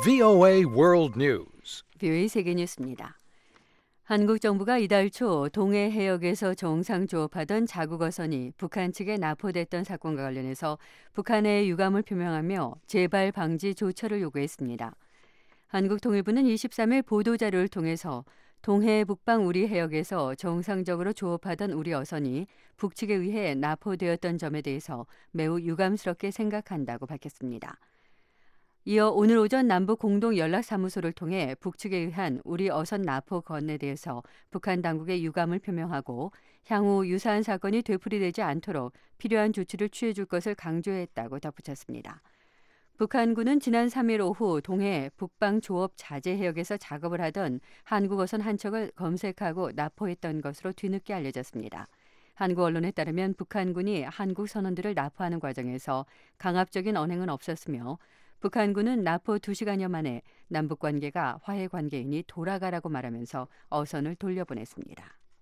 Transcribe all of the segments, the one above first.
VOA World News. VOA 세계 뉴스입니다. 한국 정부가 이달 초 동해 해역에서 정상 조업하던 자국 어선이 북한 측에 납포됐던 사건과 관련해서 북한의 유감을 표명하며 재발 방지 조처를 요구했습니다. 한국통일부는 23일 보도자료를 통해서 동해 북방 우리 해역에서 정상적으로 조업하던 우리 어선이 북측에 의해 납포되었던 점에 대해서 매우 유감스럽게 생각한다고 밝혔습니다. 이어 오늘 오전 남북 공동 연락사무소를 통해 북측에 의한 우리 어선 납포 건에 대해서 북한 당국의 유감을 표명하고 향후 유사한 사건이 되풀이되지 않도록 필요한 조치를 취해줄 것을 강조했다고 덧붙였습니다. 북한군은 지난 3일 오후 동해 북방 조업 자재 해역에서 작업을 하던 한국 어선 한 척을 검색하고 납포했던 것으로 뒤늦게 알려졌습니다. 한국 언론에 따르면 북한군이 한국 선원들을 납포하는 과정에서 강압적인 언행은 없었으며 북한군은 납포 2시간여 만에 남북 관계가 화해 관계이니 돌아가라고 말하면서 어선을 돌려보냈습니다.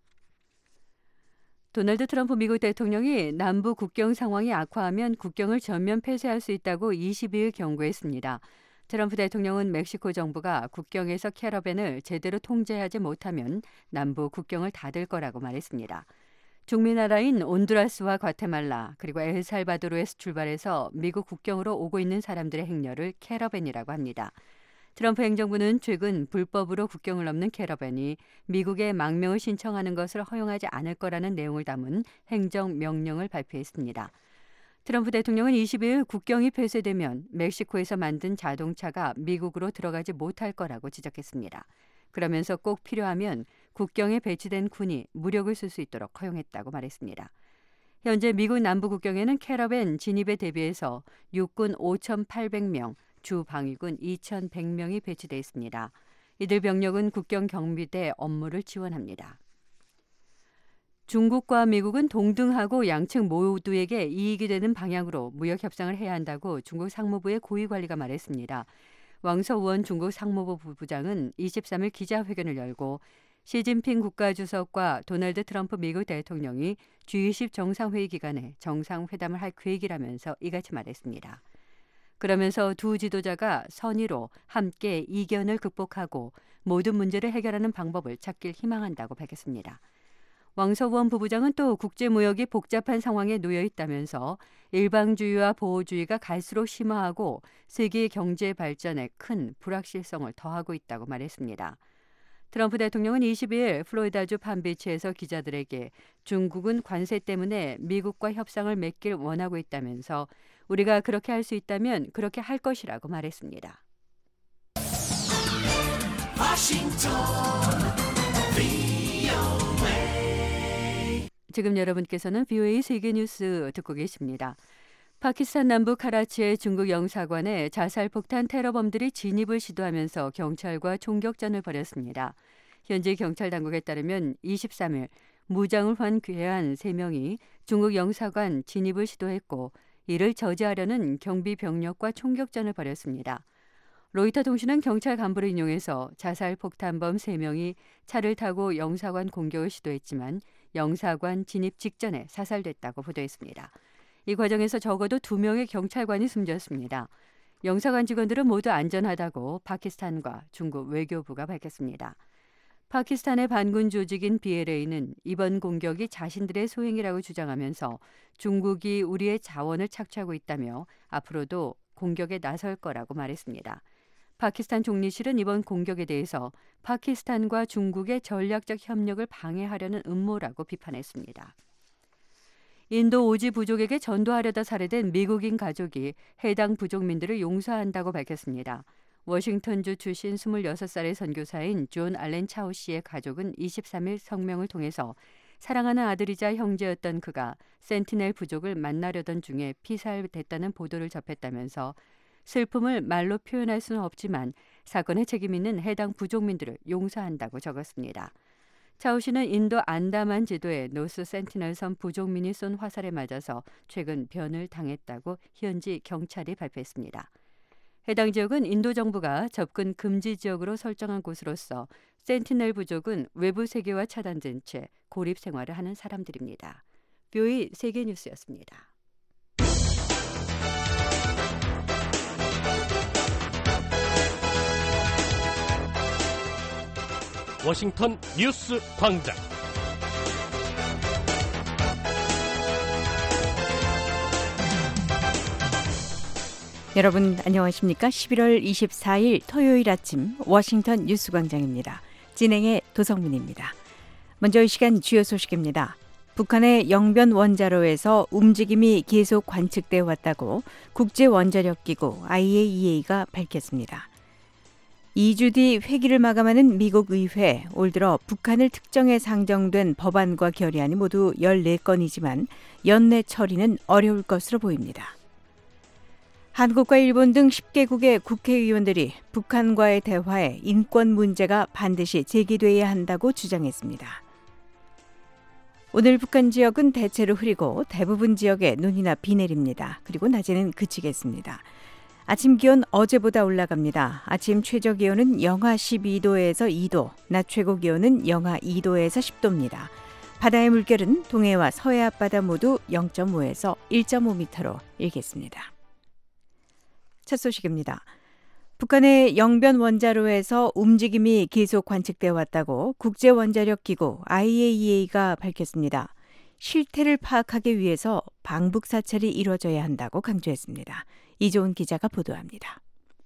도널드 트럼프 미국 대통령이 남북 국경 상황이 악화하면 국경을 전면 폐쇄할 수 있다고 22일 경고했습니다. 트럼프 대통령은 멕시코 정부가 국경에서 캐러밴을 제대로 통제하지 못하면 남북 국경을 닫을 거라고 말했습니다. 중미 나라인 온두라스와 과테말라 그리고 엘살바도르에서 출발해서 미국 국경으로 오고 있는 사람들의 행렬을 캐러밴이라고 합니다. 트럼프 행정부는 최근 불법으로 국경을 넘는 캐러밴이 미국에 망명을 신청하는 것을 허용하지 않을 거라는 내용을 담은 행정명령을 발표했습니다. 트럼프 대통령은 22일 국경이 폐쇄되면 멕시코에서 만든 자동차가 미국으로 들어가지 못할 거라고 지적했습니다. 그러면서 꼭 필요하면 국경에 배치된 군이 무력을 쓸 수 있도록 허용했다고 말했습니다. 현재 미국 남부 국경에는 캐러밴 진입에 대비해서 육군 5,800명, 주 방위군 2,100명이 배치돼 있습니다. 이들 병력은 국경 경비대 업무를 지원합니다. 중국과 미국은 동등하고 양측 모두에게 이익이 되는 방향으로 무역 협상을 해야 한다고 중국 상무부의 고위 관리가 말했습니다. 왕서우원 중국 상무부 부부장은 23일 기자회견을 열고 시진핑 국가주석과 도널드 트럼프 미국 대통령이 G20 정상회의 기간에 정상회담을 할 계획이라면서 이같이 말했습니다. 그러면서 두 지도자가 선의로 함께 이견을 극복하고 모든 문제를 해결하는 방법을 찾길 희망한다고 밝혔습니다. 왕서우원 부부장은 또 국제무역이 복잡한 상황에 놓여 있다면서 일방주의와 보호주의가 갈수록 심화하고 세계 경제 발전에 큰 불확실성을 더하고 있다고 말했습니다. 트럼프 대통령은 22일 플로리다주 palmbeach에서 기자들에게 중국은 관세 때문에 미국과 협상을 맺길 원하고 있다면서 우리가 그렇게 할 수 있다면 그렇게 할 것이라고 말했습니다. 지금 여러분께서는 VOA 세계뉴스 듣고 계십니다. 파키스탄 남부 카라치의 중국 영사관에 자살폭탄 테러범들이 진입을 시도하면서 경찰과 총격전을 벌였습니다. 현지 경찰 당국에 따르면 23일 무장을 환기한 3명이 중국 영사관 진입을 시도했고 이를 저지하려는 경비 병력과 총격전을 벌였습니다. 로이터 통신은 경찰 간부를 인용해서 자살폭탄범 3명이 차를 타고 영사관 공격을 시도했지만 영사관 진입 직전에 사살됐다고 보도했습니다. 이 과정에서 적어도 2명의 경찰관이 숨졌습니다. 영사관 직원들은 모두 안전하다고 파키스탄과 중국 외교부가 밝혔습니다. 파키스탄의 반군 조직인 BLA는 이번 공격이 자신들의 소행이라고 주장하면서 중국이 우리의 자원을 착취하고 있다며 앞으로도 공격에 나설 거라고 말했습니다. 파키스탄 총리실은 이번 공격에 대해서 파키스탄과 중국의 전략적 협력을 방해하려는 음모라고 비판했습니다. 인도 오지 부족에게 전도하려다 살해된 미국인 가족이 해당 부족민들을 용서한다고 밝혔습니다. 워싱턴주 출신 26살의 선교사인 존 알렌 차오 씨의 가족은 23일 성명을 통해서 사랑하는 아들이자 형제였던 그가 센티넬 부족을 만나려던 중에 피살됐다는 보도를 접했다면서 슬픔을 말로 표현할 수는 없지만 사건의 책임 있는 해당 부족민들을 용서한다고 적었습니다. 차오 씨는 인도 안다만 지도의 노스 센티넬 섬 부족민이 쏜 화살에 맞아서 최근 변을 당했다고 현지 경찰이 발표했습니다. 해당 지역은 인도 정부가 접근 금지 지역으로 설정한 곳으로서 센티넬 부족은 외부 세계와 차단된 채 고립 생활을 하는 사람들입니다. VOA 세계뉴스였습니다. 워싱턴 뉴스 광장. 여러분 안녕하십니까? 11월 24일 토요일 아침 워싱턴 뉴스 광장입니다. 진행의 도성민입니다. 먼저 이 시간 주요 소식입니다. 북한의 영변 원자로에서 움직임이 계속 관측돼 왔다고 국제원자력기구 IAEA가 밝혔습니다. 2주 뒤 회기를 마감하는 미국 의회, 올 들어 북한을 특정해 상정된 법안과 결의안이 모두 14건이지만 연내 처리는 어려울 것으로 보입니다. 한국과 일본 등 10개국의 국회의원들이 북한과의 대화에 인권 문제가 반드시 제기돼야 한다고 주장했습니다. 오늘 북한 지역은 대체로 흐리고 대부분 지역에 눈이나 비 내립니다. 그리고 낮에는 그치겠습니다. 아침 기온 어제보다 올라갑니다. 아침 최저 기온은 영하 12도에서 2도, 낮 최고 기온은 영하 2도에서 10도입니다. 바다의 물결은 동해와 서해 앞바다 모두 0.5에서 1.5m로 일겠습니다. 첫 소식입니다. 북한의 영변 원자로에서 움직임이 계속 관측돼 왔다고 국제원자력기구 IAEA가 밝혔습니다. 실태를 파악하기 위해서 방북 사찰이 이루어져야 한다고 강조했습니다. 이조은 기자가 보도합니다.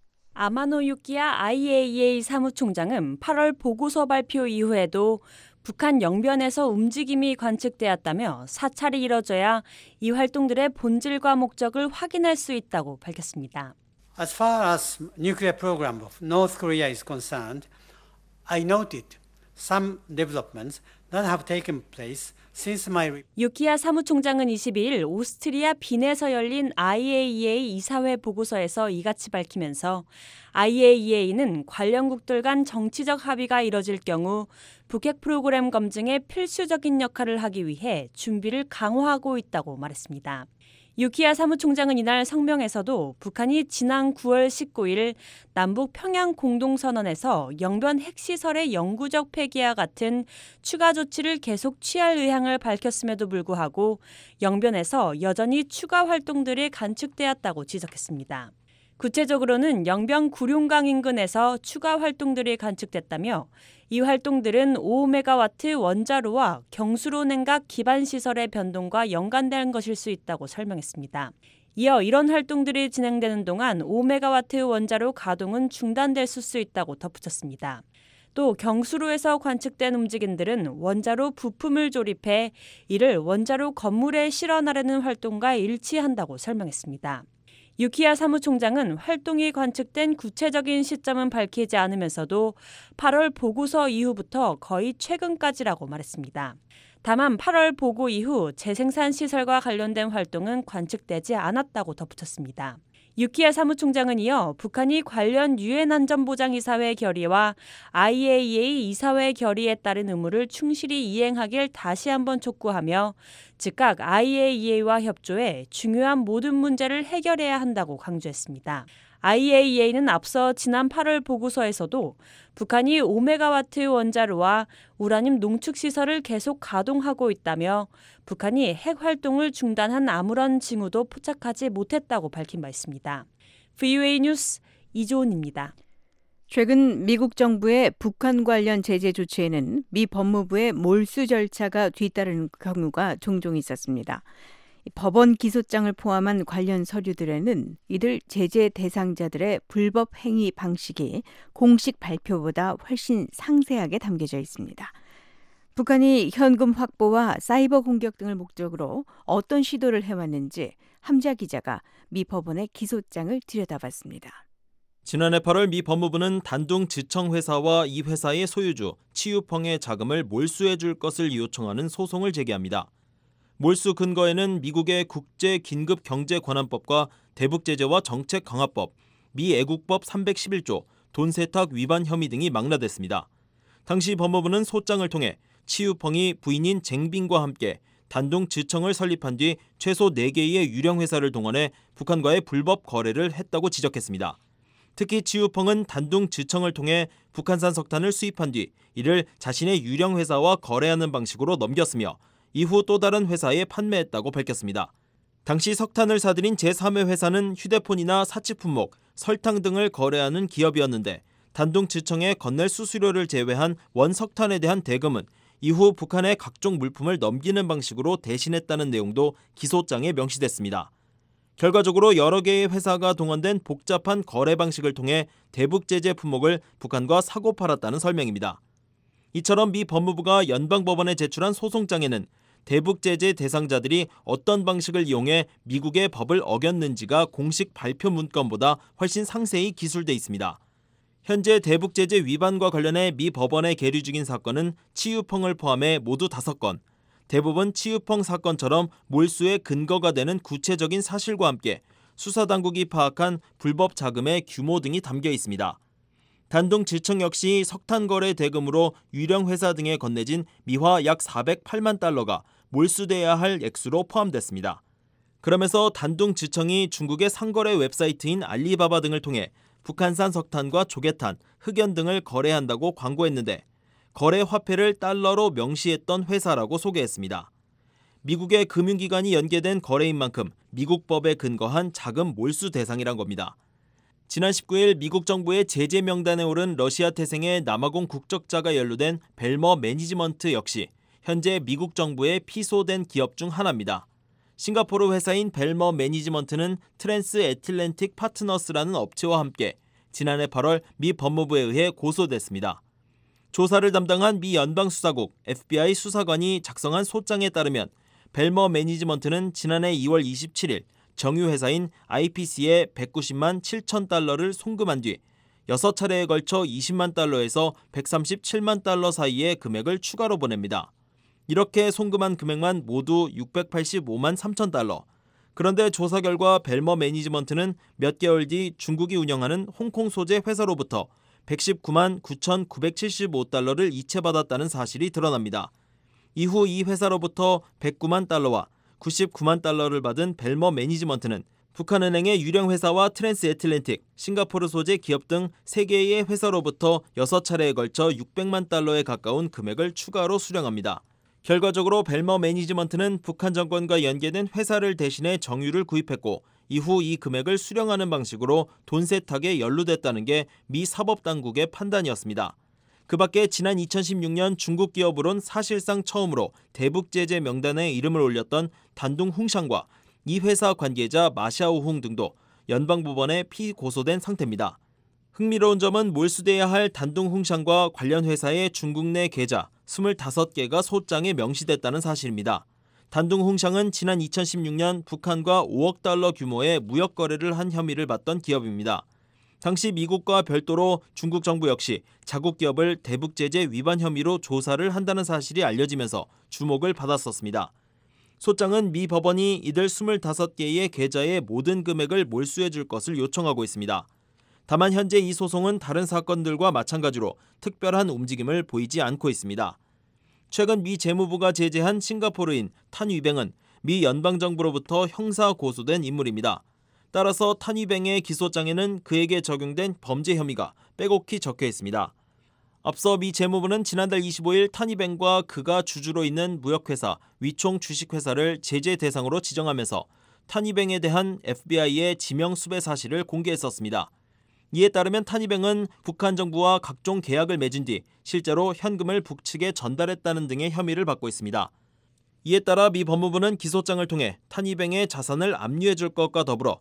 아마노 유키야 IAEA 사무총장은 8월 보고서 발표 이후에도 북한 영변에서 움직임이 관측되었다며 사찰이 이뤄져야 이 활동들의 본질과 목적을 확인할 수 있다고 밝혔습니다. As far as nuclear program of North Korea is concerned, I noted some developments that have taken place since my 유키야 사무총장은 22일 오스트리아 빈에서 열린 IAEA 이사회 보고서에서 이같이 밝히면서 IAEA는 관련국들 간 정치적 합의가 이뤄질 경우 북핵 프로그램 검증에 필수적인 역할을 하기 위해 준비를 강화하고 있다고 말했습니다. 유키야 사무총장은 이날 성명에서도 북한이 지난 9월 19일 남북 평양 공동선언에서 영변 핵시설의 영구적 폐기와 같은 추가 조치를 계속 취할 의향을 밝혔음에도 불구하고 영변에서 여전히 추가 활동들이 관측되었다고 지적했습니다. 구체적으로는 영변 구룡강 인근에서 추가 활동들이 관측됐다며 이 활동들은 5메가와트 원자로와 경수로 냉각 기반 시설의 변동과 연관된 것일 수 있다고 설명했습니다. 이어 이런 활동들이 진행되는 동안 5메가와트 원자로 가동은 중단될 수 있다고 덧붙였습니다. 또 경수로에서 관측된 움직임들은 원자로 부품을 조립해 이를 원자로 건물에 실어나르는 활동과 일치한다고 설명했습니다. 유키야 사무총장은 활동이 관측된 구체적인 시점은 밝히지 않으면서도 8월 보고서 이후부터 거의 최근까지라고 말했습니다. 다만 8월 보고 이후 재생산 시설과 관련된 활동은 관측되지 않았다고 덧붙였습니다. 유키야 사무총장은 이어 북한이 관련 유엔 안전보장이사회 결의와 IAEA 이사회 결의에 따른 의무를 충실히 이행하길 다시 한번 촉구하며 즉각 IAEA와 협조해 중요한 모든 문제를 해결해야 한다고 강조했습니다. IAEA는 앞서 지난 8월 보고서에서도 북한이 5메가와트 원자로와 우라늄 농축시설을 계속 가동하고 있다며 북한이 핵 활동을 중단한 아무런 징후도 포착하지 못했다고 밝힌 바 있습니다. VOA 뉴스 이조은입니다. 최근 미국 정부의 북한 관련 제재 조치에는 미 법무부의 몰수 절차가 뒤따르는 경우가 종종 있었습니다. 법원 기소장을 포함한 관련 서류들에는 이들 제재 대상자들의 불법 행위 방식이 공식 발표보다 훨씬 상세하게 담겨져 있습니다. 북한이 현금 확보와 사이버 공격 등을 목적으로 어떤 시도를 해왔는지 함자 기자가 미 법원의 기소장을 들여다봤습니다. 지난해 8월 미 법무부는 단둥 지청회사와 이 회사의 소유주 치유펑의 자금을 몰수해 줄 것을 요청하는 소송을 제기합니다. 몰수 근거에는 미국의 국제긴급경제관한법과 대북제재와 정책강화법, 미 애국법 311조, 돈세탁 위반 혐의 등이 망라됐습니다. 당시 법무부는 소장을 통해 치유펑이 부인인 쟁빈과 함께 단둥 지청을 설립한 뒤 최소 4개의 유령회사를 동원해 북한과의 불법 거래를 했다고 지적했습니다. 특히 치유펑은 단둥 지청을 통해 북한산 석탄을 수입한 뒤 이를 자신의 유령회사와 거래하는 방식으로 넘겼으며 이후 또 다른 회사에 판매했다고 밝혔습니다. 당시 석탄을 사들인 제3의 회사는 휴대폰이나 사치품목, 설탕 등을 거래하는 기업이었는데 단둥지청에 건넬 수수료를 제외한 원석탄에 대한 대금은 이후 북한에 각종 물품을 넘기는 방식으로 대신했다는 내용도 기소장에 명시됐습니다. 결과적으로 여러 개의 회사가 동원된 복잡한 거래 방식을 통해 대북 제재 품목을 북한과 사고 팔았다는 설명입니다. 이처럼 미 법무부가 연방법원에 제출한 소송장에는 대북 제재 대상자들이 어떤 방식을 이용해 미국의 법을 어겼는지가 공식 발표 문건보다 훨씬 상세히 기술돼 있습니다. 현재 대북 제재 위반과 관련해 미 법원에 계류 중인 사건은 치유펑을 포함해 모두 5건, 대부분 치유펑 사건처럼 몰수의 근거가 되는 구체적인 사실과 함께 수사당국이 파악한 불법 자금의 규모 등이 담겨 있습니다. 단둥지청 역시 석탄 거래 대금으로 유령 회사 등에 건네진 미화 약 408만 달러가 몰수돼야 할 액수로 포함됐습니다. 그러면서 단둥지청이 중국의 상거래 웹사이트인 알리바바 등을 통해 북한산 석탄과 조개탄, 흑연 등을 거래한다고 광고했는데 거래 화폐를 달러로 명시했던 회사라고 소개했습니다. 미국의 금융기관이 연계된 거래인 만큼 미국 법에 근거한 자금 몰수 대상이란 겁니다. 지난 19일 미국 정부의 제재 명단에 오른 러시아 태생의 남아공 국적자가 연루된 벨머 매니지먼트 역시 현재 미국 정부에 피소된 기업 중 하나입니다. 싱가포르 회사인 벨머 매니지먼트는 트랜스 애틀랜틱 파트너스라는 업체와 함께 지난해 8월 미 법무부에 의해 고소됐습니다. 조사를 담당한 미 연방수사국 FBI 수사관이 작성한 소장에 따르면 벨머 매니지먼트는 지난해 2월 27일 정유회사인 IPC에 190만 7천 달러를 송금한 뒤 6차례에 걸쳐 20만 달러에서 137만 달러 사이의 금액을 추가로 보냅니다. 이렇게 송금한 금액만 모두 685만 3천 달러. 그런데 조사 결과 벨머 매니지먼트는 몇 개월 뒤 중국이 운영하는 홍콩 소재 회사로부터 119만 9,975달러를 이체받았다는 사실이 드러납니다. 이후 이 회사로부터 109만 달러와 99만 달러를 받은 벨머 매니지먼트는 북한은행의 유령 회사와 트랜스 애틀랜틱, 싱가포르 소재 기업 등 3개의 회사로부터 6차례에 걸쳐 600만 달러에 가까운 금액을 추가로 수령합니다. 결과적으로 벨머 매니지먼트는 북한 정권과 연계된 회사를 대신해 정유를 구입했고 이후 이 금액을 수령하는 방식으로 돈 세탁에 연루됐다는 게 미 사법당국의 판단이었습니다. 그 밖에 지난 2016년 중국 기업으론 사실상 처음으로 대북 제재 명단에 이름을 올렸던 단둥홍샹과 이 회사 관계자 마샤오홍 등도 연방법원에 피고소된 상태입니다. 흥미로운 점은 몰수돼야 할 단둥홍샹과 관련 회사의 중국 내 계좌 25개가 소장에 명시됐다는 사실입니다. 단둥홍샹은 지난 2016년 북한과 5억 달러 규모의 무역 거래를 한 혐의를 받던 기업입니다. 당시 미국과 별도로 중국 정부 역시 자국 기업을 대북 제재 위반 혐의로 조사를 한다는 사실이 알려지면서 주목을 받았었습니다. 소장은 미 법원이 이들 25개의 계좌의 모든 금액을 몰수해 줄 것을 요청하고 있습니다. 다만 현재 이 소송은 다른 사건들과 마찬가지로 특별한 움직임을 보이지 않고 있습니다. 최근 미 재무부가 제재한 싱가포르인 탄 위뱅은 미 연방정부로부터 형사 고소된 인물입니다. 따라서 탄 위뱅의 기소장에는 그에게 적용된 범죄 혐의가 빼곡히 적혀 있습니다. 앞서 미 재무부는 지난달 25일 탄 위뱅과 그가 주주로 있는 무역회사 위총 주식회사를 제재 대상으로 지정하면서 탄 위뱅에 대한 FBI의 지명 수배 사실을 공개했었습니다. 이에 따르면 탄 위뱅은 북한 정부와 각종 계약을 맺은 뒤 실제로 현금을 북측에 전달했다는 등의 혐의를 받고 있습니다. 이에 따라 미 법무부는 기소장을 통해 탄 위뱅의 자산을 압류해 줄 것과 더불어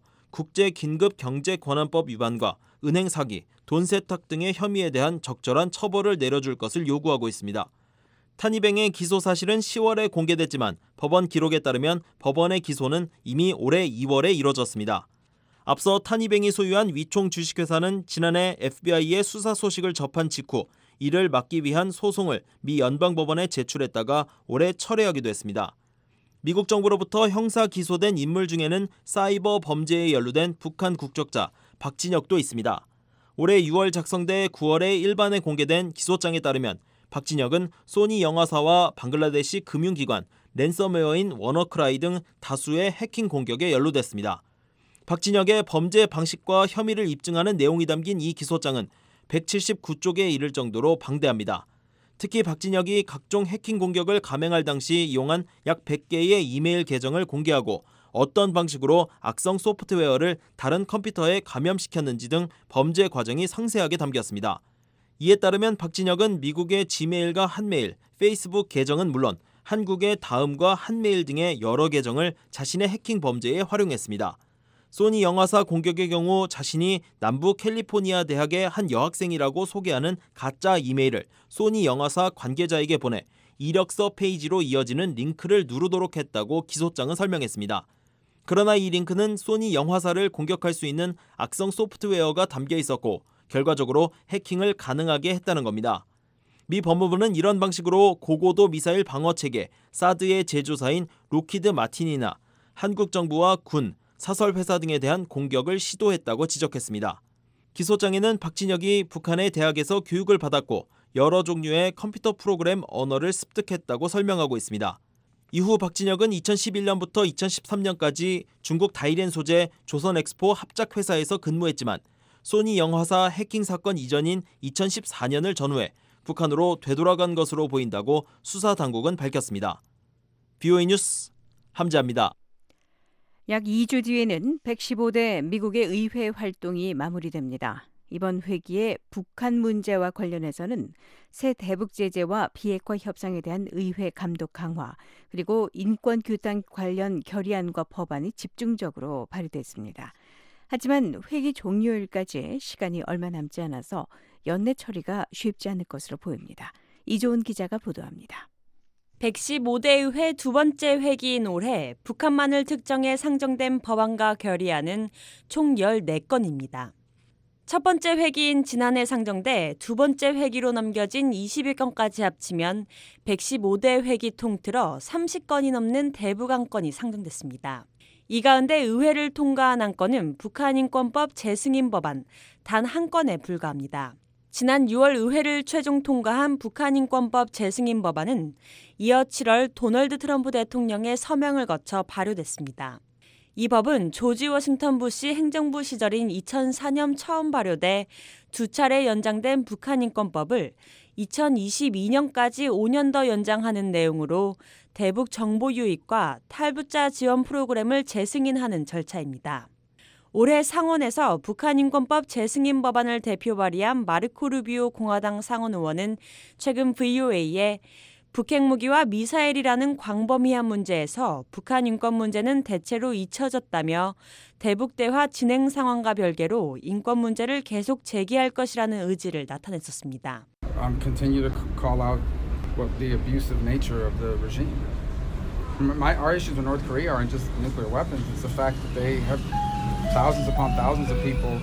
국제긴급경제권한법 위반과 은행 사기, 돈 세탁 등의 혐의에 대한 적절한 처벌을 내려줄 것을 요구하고 있습니다. 탄 위뱅의 기소 사실은 10월에 공개됐지만 법원 기록에 따르면 법원의 기소는 이미 올해 2월에 이뤄졌습니다. 앞서 탄 위뱅이 소유한 위총 주식회사는 지난해 FBI의 수사 소식을 접한 직후 이를 막기 위한 소송을 미 연방법원에 제출했다가 올해 철회하기도 했습니다. 미국 정부로부터 형사 기소된 인물 중에는 사이버 범죄에 연루된 북한 국적자 박진혁도 있습니다. 올해 6월 작성돼 9월에 일반에 공개된 기소장에 따르면 박진혁은 소니 영화사와 방글라데시 금융기관, 랜섬웨어인 워너크라이 등 다수의 해킹 공격에 연루됐습니다. 박진혁의 범죄 방식과 혐의를 입증하는 내용이 담긴 이 기소장은 179쪽에 이를 정도로 방대합니다. 특히 박진혁이 각종 해킹 공격을 감행할 당시 이용한 약 100개의 이메일 계정을 공개하고 어떤 방식으로 악성 소프트웨어를 다른 컴퓨터에 감염시켰는지 등 범죄 과정이 상세하게 담겼습니다. 이에 따르면 박진혁은 미국의 지메일과 한메일, 페이스북 계정은 물론 한국의 다음과 한메일 등의 여러 계정을 자신의 해킹 범죄에 활용했습니다. 소니 영화사 공격의 경우 자신이 남부 캘리포니아 대학의 한 여학생이라고 소개하는 가짜 이메일을 소니 영화사 관계자에게 보내 이력서 페이지로 이어지는 링크를 누르도록 했다고 기소장은 설명했습니다. 그러나 이 링크는 소니 영화사를 공격할 수 있는 악성 소프트웨어가 담겨 있었고 결과적으로 해킹을 가능하게 했다는 겁니다. 미 법무부는 이런 방식으로 고고도 미사일 방어체계 사드의 제조사인 로키드 마틴이나 한국 정부와 군, 사설회사 등에 대한 공격을 시도했다고 지적했습니다. 기소장에는 박진혁이 북한의 대학에서 교육을 받았고 여러 종류의 컴퓨터 프로그램 언어를 습득했다고 설명하고 있습니다. 이후 박진혁은 2011년부터 2013년까지 중국 다이렌 소재 조선엑스포 합작회사에서 근무했지만 소니 영화사 해킹 사건 이전인 2014년을 전후해 북한으로 되돌아간 것으로 보인다고 수사당국은 밝혔습니다. BOA 뉴스 함재합니다. 약 2주 뒤에는 115대 미국의 의회 활동이 마무리됩니다. 이번 회기에 북한 문제와 관련해서는 새 대북 제재와 비핵화 협상에 대한 의회 감독 강화, 그리고 인권 규탄 관련 결의안과 법안이 집중적으로 발의됐습니다. 하지만 회기 종료일까지 시간이 얼마 남지 않아서 연내 처리가 쉽지 않을 것으로 보입니다. 이조은 기자가 보도합니다. 115대 의회 두 번째 회기인 올해 북한만을 특정해 상정된 법안과 결의안은 총 14건입니다. 첫 번째 회기인 지난해 상정돼 두 번째 회기로 넘겨진 21건까지 합치면 115대 회기 통틀어 30건이 넘는 대북 안건이 상정됐습니다. 이 가운데 의회를 통과한 안건은 북한인권법 재승인 법안 단 한 건에 불과합니다. 지난 6월 의회를 최종 통과한 북한인권법 재승인 법안은 이어 7월 도널드 트럼프 대통령의 서명을 거쳐 발효됐습니다. 이 법은 조지 워싱턴 부시 행정부 시절인 2004년 처음 발효돼 두 차례 연장된 북한인권법을 2022년까지 5년 더 연장하는 내용으로 대북 정보 유입과 탈북자 지원 프로그램을 재승인하는 절차입니다. 올해 상원에서 북한인권법 재승인 법안을 대표 발의한 마르코 루비오 공화당 상원 의원은 최근 VOA에 북핵무기와 미사일이라는 광범위한 문제에서 북한 인권 문제는 대체로 잊혀졌다며 대북 대화 진행 상황과 별개로 인권 문제를 계속 제기할 것이라는 의지를 나타냈었습니다. Continue to call out the abusive nature of the regime. Our issues with North Korea aren't just nuclear weapons. It's the fact that they have thousands upon thousands of people.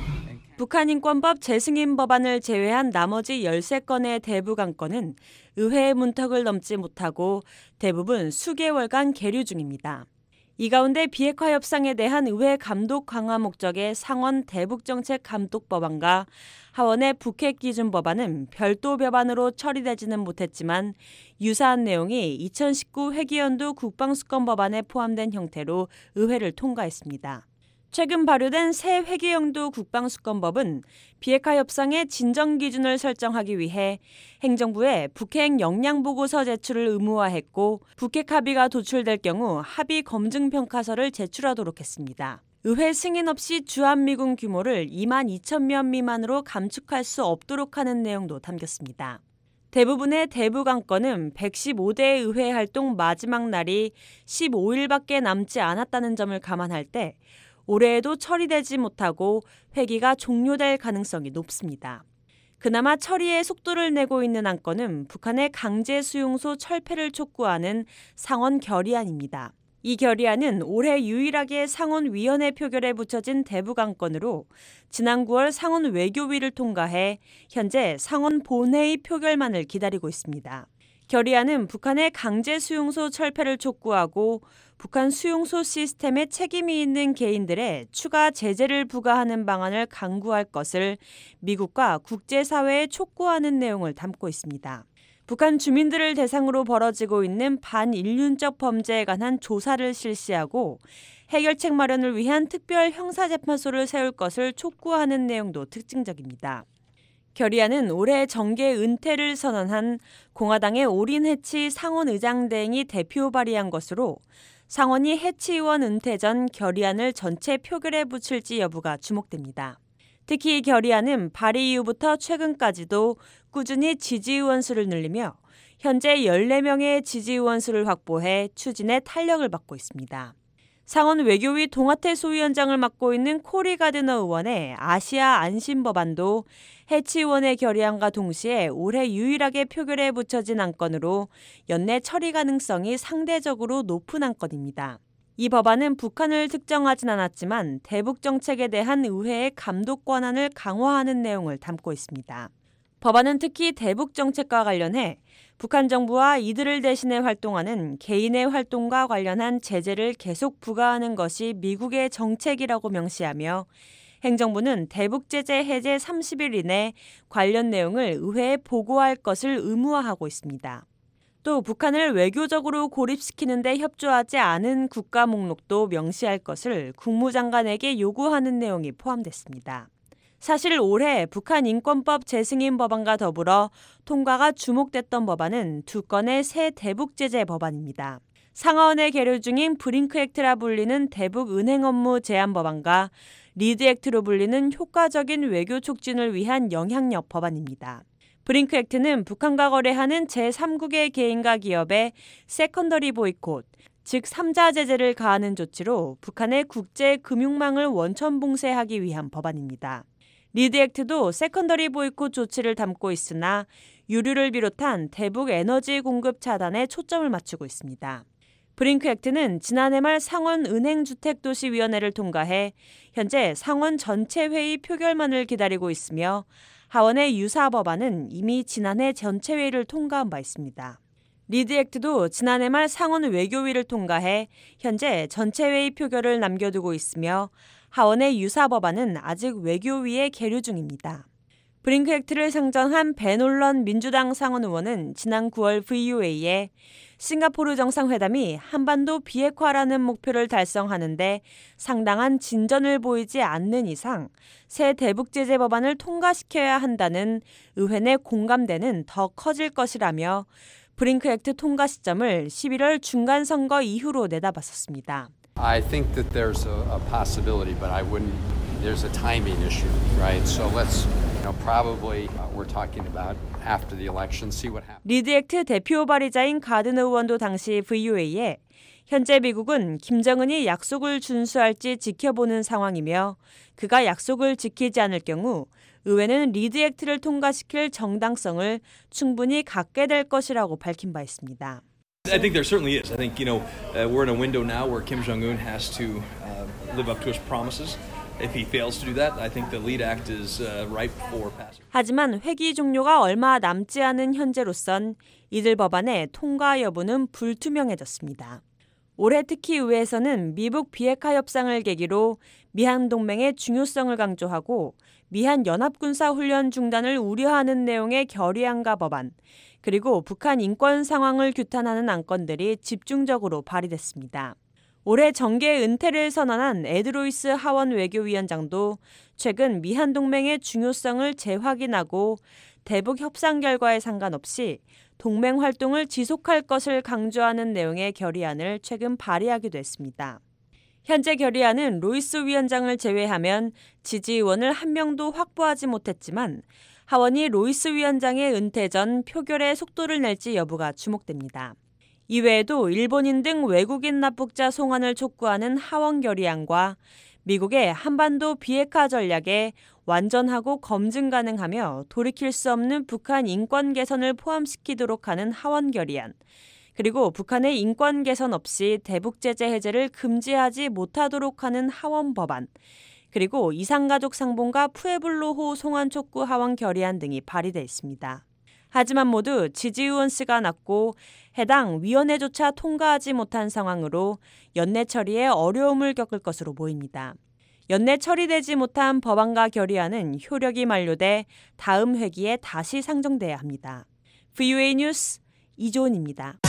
북한인권법 재승인 법안을 제외한 나머지 13건의 대북 안건은 의회의 문턱을 넘지 못하고 대부분 수개월간 계류 중입니다. 이 가운데 비핵화 협상에 대한 의회 감독 강화 목적의 상원 대북정책 감독 법안과 하원의 북핵 기준 법안은 별도 법안으로 처리되지는 못했지만 유사한 내용이 2019 회기연도 국방수권 법안에 포함된 형태로 의회를 통과했습니다. 최근 발효된 새 회계연도 국방수권법은 비핵화 협상의 진정 기준을 설정하기 위해 행정부에 북핵 역량보고서 제출을 의무화했고 북핵 합의가 도출될 경우 합의 검증 평가서를 제출하도록 했습니다. 의회 승인 없이 주한미군 규모를 22,000명 미만으로 감축할 수 없도록 하는 내용도 담겼습니다. 대부분의 대북 안건은 115대 의회 활동 마지막 날이 15일밖에 남지 않았다는 점을 감안할 때 올해에도 처리되지 못하고 회기가 종료될 가능성이 높습니다. 그나마 처리에 속도를 내고 있는 안건은 북한의 강제 수용소 철폐를 촉구하는 상원 결의안입니다. 이 결의안은 올해 유일하게 상원위원회 표결에 붙여진 대북 안건으로 지난 9월 상원 외교위를 통과해 현재 상원 본회의 표결만을 기다리고 있습니다. 결의안은 북한의 강제 수용소 철폐를 촉구하고 북한 수용소 시스템에 책임이 있는 개인들의 추가 제재를 부과하는 방안을 강구할 것을 미국과 국제사회에 촉구하는 내용을 담고 있습니다. 북한 주민들을 대상으로 벌어지고 있는 반인륜적 범죄에 관한 조사를 실시하고 해결책 마련을 위한 특별 형사재판소를 세울 것을 촉구하는 내용도 특징적입니다. 결의안은 올해 정계 은퇴를 선언한 공화당의 오린 해치 상원의장 대행이 대표 발의한 것으로 상원이 해치의원 은퇴 전 결의안을 전체 표결에 붙일지 여부가 주목됩니다. 특히 이 결의안은 발의 이후부터 최근까지도 꾸준히 지지의원 수를 늘리며 현재 14명의 지지의원 수를 확보해 추진에 탄력을 받고 있습니다. 상원 외교위 동아태 소위원장을 맡고 있는 코리 가드너 의원의 아시아 안심 법안도 해치의원의 결의안과 동시에 올해 유일하게 표결에 붙여진 안건으로 연내 처리 가능성이 상대적으로 높은 안건입니다. 이 법안은 북한을 특정하진 않았지만 대북 정책에 대한 의회의 감독 권한을 강화하는 내용을 담고 있습니다. 법안은 특히 대북 정책과 관련해 북한 정부와 이들을 대신해 활동하는 개인의 활동과 관련한 제재를 계속 부과하는 것이 미국의 정책이라고 명시하며 행정부는 대북 제재 해제 30일 이내 관련 내용을 의회에 보고할 것을 의무화하고 있습니다. 또 북한을 외교적으로 고립시키는 데 협조하지 않은 국가 목록도 명시할 것을 국무장관에게 요구하는 내용이 포함됐습니다. 사실 올해 북한 인권법 재승인 법안과 더불어 통과가 주목됐던 법안은 두 건의 새 대북 제재 법안입니다. 상하원에 계류 중인 브링크 액트라 불리는 대북 은행 업무 제한 법안과 리드 액트로 불리는 효과적인 외교 촉진을 위한 영향력 법안입니다. 브링크 액트는 북한과 거래하는 제3국의 개인과 기업의 세컨더리 보이콧, 즉 3자 제재를 가하는 조치로 북한의 국제 금융망을 원천 봉쇄하기 위한 법안입니다. 리드 액트도 세컨더리 보이콧 조치를 담고 있으나 유류를 비롯한 대북 에너지 공급 차단에 초점을 맞추고 있습니다. 브링크 액트는 지난해 말 상원 은행주택도시위원회를 통과해 현재 상원 전체 회의 표결만을 기다리고 있으며 하원의 유사 법안은 이미 지난해 전체 회의를 통과한 바 있습니다. 리드 액트도 지난해 말 상원 외교위를 통과해 현재 전체 회의 표결을 남겨두고 있으며 하원의 유사 법안은 아직 외교위에 계류 중입니다. 브링크 액트를 상정한 벤 올런 민주당 상원 의원은 지난 9월 VUA에 싱가포르 정상회담이 한반도 비핵화라는 목표를 달성하는 데 상당한 진전을 보이지 않는 이상 새 대북 제재 법안을 통과시켜야 한다는 의회 내 공감대는 더 커질 것이라며 브링크 액트 통과 시점을 11월 중간 선거 이후로 내다봤었습니다. I think that there's a possibility, but I wouldn't. There's a timing issue, right? So let's, probably we're talking about after the election, see what happens. 리드 액트 대표 발의자인 가드너 의원도 당시 VUA에 현재 미국은 김정은이 약속을 준수할지 지켜보는 상황이며 그가 약속을 지키지 않을 경우 의회는 리드 액트를 통과시킬 정당성을 충분히 갖게 될 것이라고 밝힌 바 있습니다. I think there certainly is. I think, we're in a window now where Kim Jong-un has to live up to his promises. If he fails to do that, I think the LEAD Act is ripe for passage. 하지만 회기 종료가 얼마 남지 않은 현재로선 이들 법안의 통과 여부는 불투명해졌습니다. 올해 특히 의회에서는 미북 비핵화 협상을 계기로 미한 동맹의 중요성을 강조하고 미한 연합군사훈련 중단을 우려하는 내용의 결의안과 법안, 그리고 북한 인권 상황을 규탄하는 안건들이 집중적으로 발의됐습니다. 올해 정계 은퇴를 선언한 에드 로이스 하원 외교위원장도 최근 미한 동맹의 중요성을 재확인하고 대북 협상 결과에 상관없이 동맹 활동을 지속할 것을 강조하는 내용의 결의안을 최근 발의하기도 했습니다. 현재 결의안은 로이스 위원장을 제외하면 지지의원을 한 명도 확보하지 못했지만 하원이 로이스 위원장의 은퇴 전 표결에 속도를 낼지 여부가 주목됩니다. 이외에도 일본인 등 외국인 납북자 송환을 촉구하는 하원 결의안과 미국의 한반도 비핵화 전략에 완전하고 검증 가능하며 돌이킬 수 없는 북한 인권 개선을 포함시키도록 하는 하원 결의안, 그리고 북한의 인권 개선 없이 대북 제재 해제를 금지하지 못하도록 하는 하원 법안, 그리고 이산가족 상봉과 푸에블로호 송환 촉구 하원 결의안 등이 발의돼 있습니다. 하지만 모두 지지의원 수가 낮고 해당 위원회조차 통과하지 못한 상황으로 연내 처리에 어려움을 겪을 것으로 보입니다. 연내 처리되지 못한 법안과 결의안은 효력이 만료돼 다음 회기에 다시 상정돼야 합니다. VOA 뉴스 이조은입니다.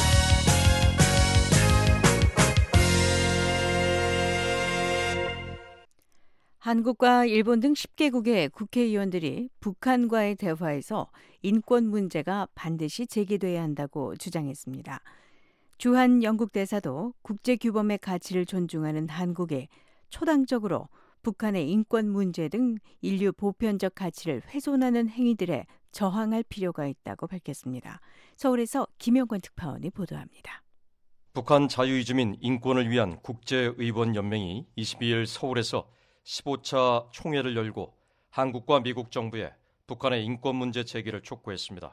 한국과 일본 등 10개국의 국회의원들이 북한과의 대화에서 인권 문제가 반드시 제기돼야 한다고 주장했습니다. 주한 영국 대사도 국제규범의 가치를 존중하는 한국에 초당적으로 북한의 인권 문제 등 인류 보편적 가치를 훼손하는 행위들에 저항할 필요가 있다고 밝혔습니다. 서울에서 김영권 특파원이 보도합니다. 북한 자유이주민 인권을 위한 국제의원연맹이 22일 서울에서 15차 총회를 열고 한국과 미국 정부에 북한의 인권 문제 제기를 촉구했습니다.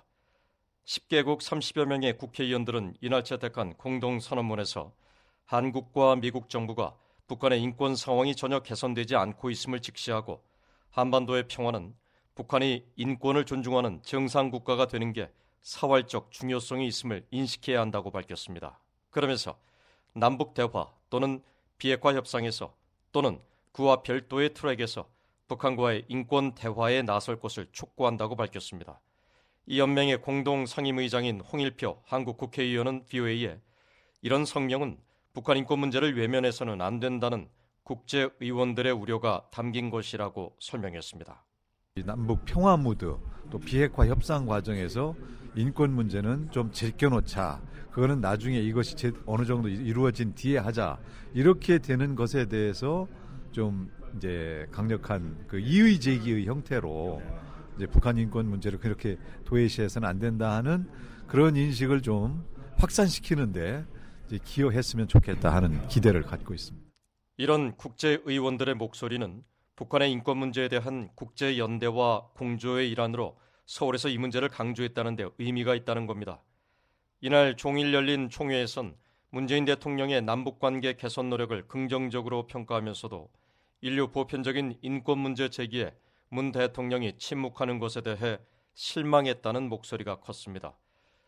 10개국 30여 명의 국회의원들은 이날 채택한 공동선언문에서 한국과 미국 정부가 북한의 인권 상황이 전혀 개선되지 않고 있음을 직시하고 한반도의 평화는 북한이 인권을 존중하는 정상국가가 되는 게 사활적 중요성이 있음을 인식해야 한다고 밝혔습니다. 그러면서 남북 대화 또는 비핵화 협상에서 또는 그와 별도의 트랙에서 북한과의 인권 대화에 나설 것을 촉구한다고 밝혔습니다. 이 연맹의 공동 상임의장인 홍일표 한국 국회의원은 VOA에 이런 성명은 북한 인권 문제를 외면해서는 안 된다는 국제의원들의 우려가 담긴 것이라고 설명했습니다. 남북 평화 무드 또 비핵화 협상 과정에서 인권 문제는 좀 제껴놓자. 그거는 나중에 이것이 어느 정도 이루어진 뒤에 하자. 이렇게 되는 것에 대해서 좀 이제 강력한 그 이의 제기의 형태로 이제 북한 인권 문제를 그렇게 도외시해서는 안 된다 하는 그런 인식을 좀 확산시키는데 이제 기여했으면 좋겠다 하는 기대를 갖고 있습니다. 이런 국제의원들의 목소리는 북한의 인권 문제에 대한 국제연대와 공조의 일환으로 서울에서 이 문제를 강조했다는 데 의미가 있다는 겁니다. 이날 종일 열린 총회에선 문재인 대통령의 남북관계 개선 노력을 긍정적으로 평가하면서도 인류 보편적인 인권 문제 제기에 문 대통령이 침묵하는 것에 대해 실망했다는 목소리가 컸습니다.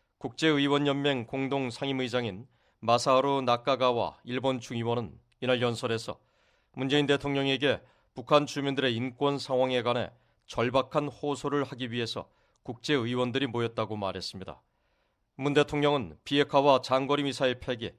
국제의원연맹 공동상임의장인 마사하루 나카가와 일본 중의원은 이날 연설에서 문재인 대통령에게 북한 주민들의 인권 상황에 관해 절박한 호소를 하기 위해서 국제의원들이 모였다고 말했습니다. 문 대통령은 비핵화와 장거리 미사일 폐기,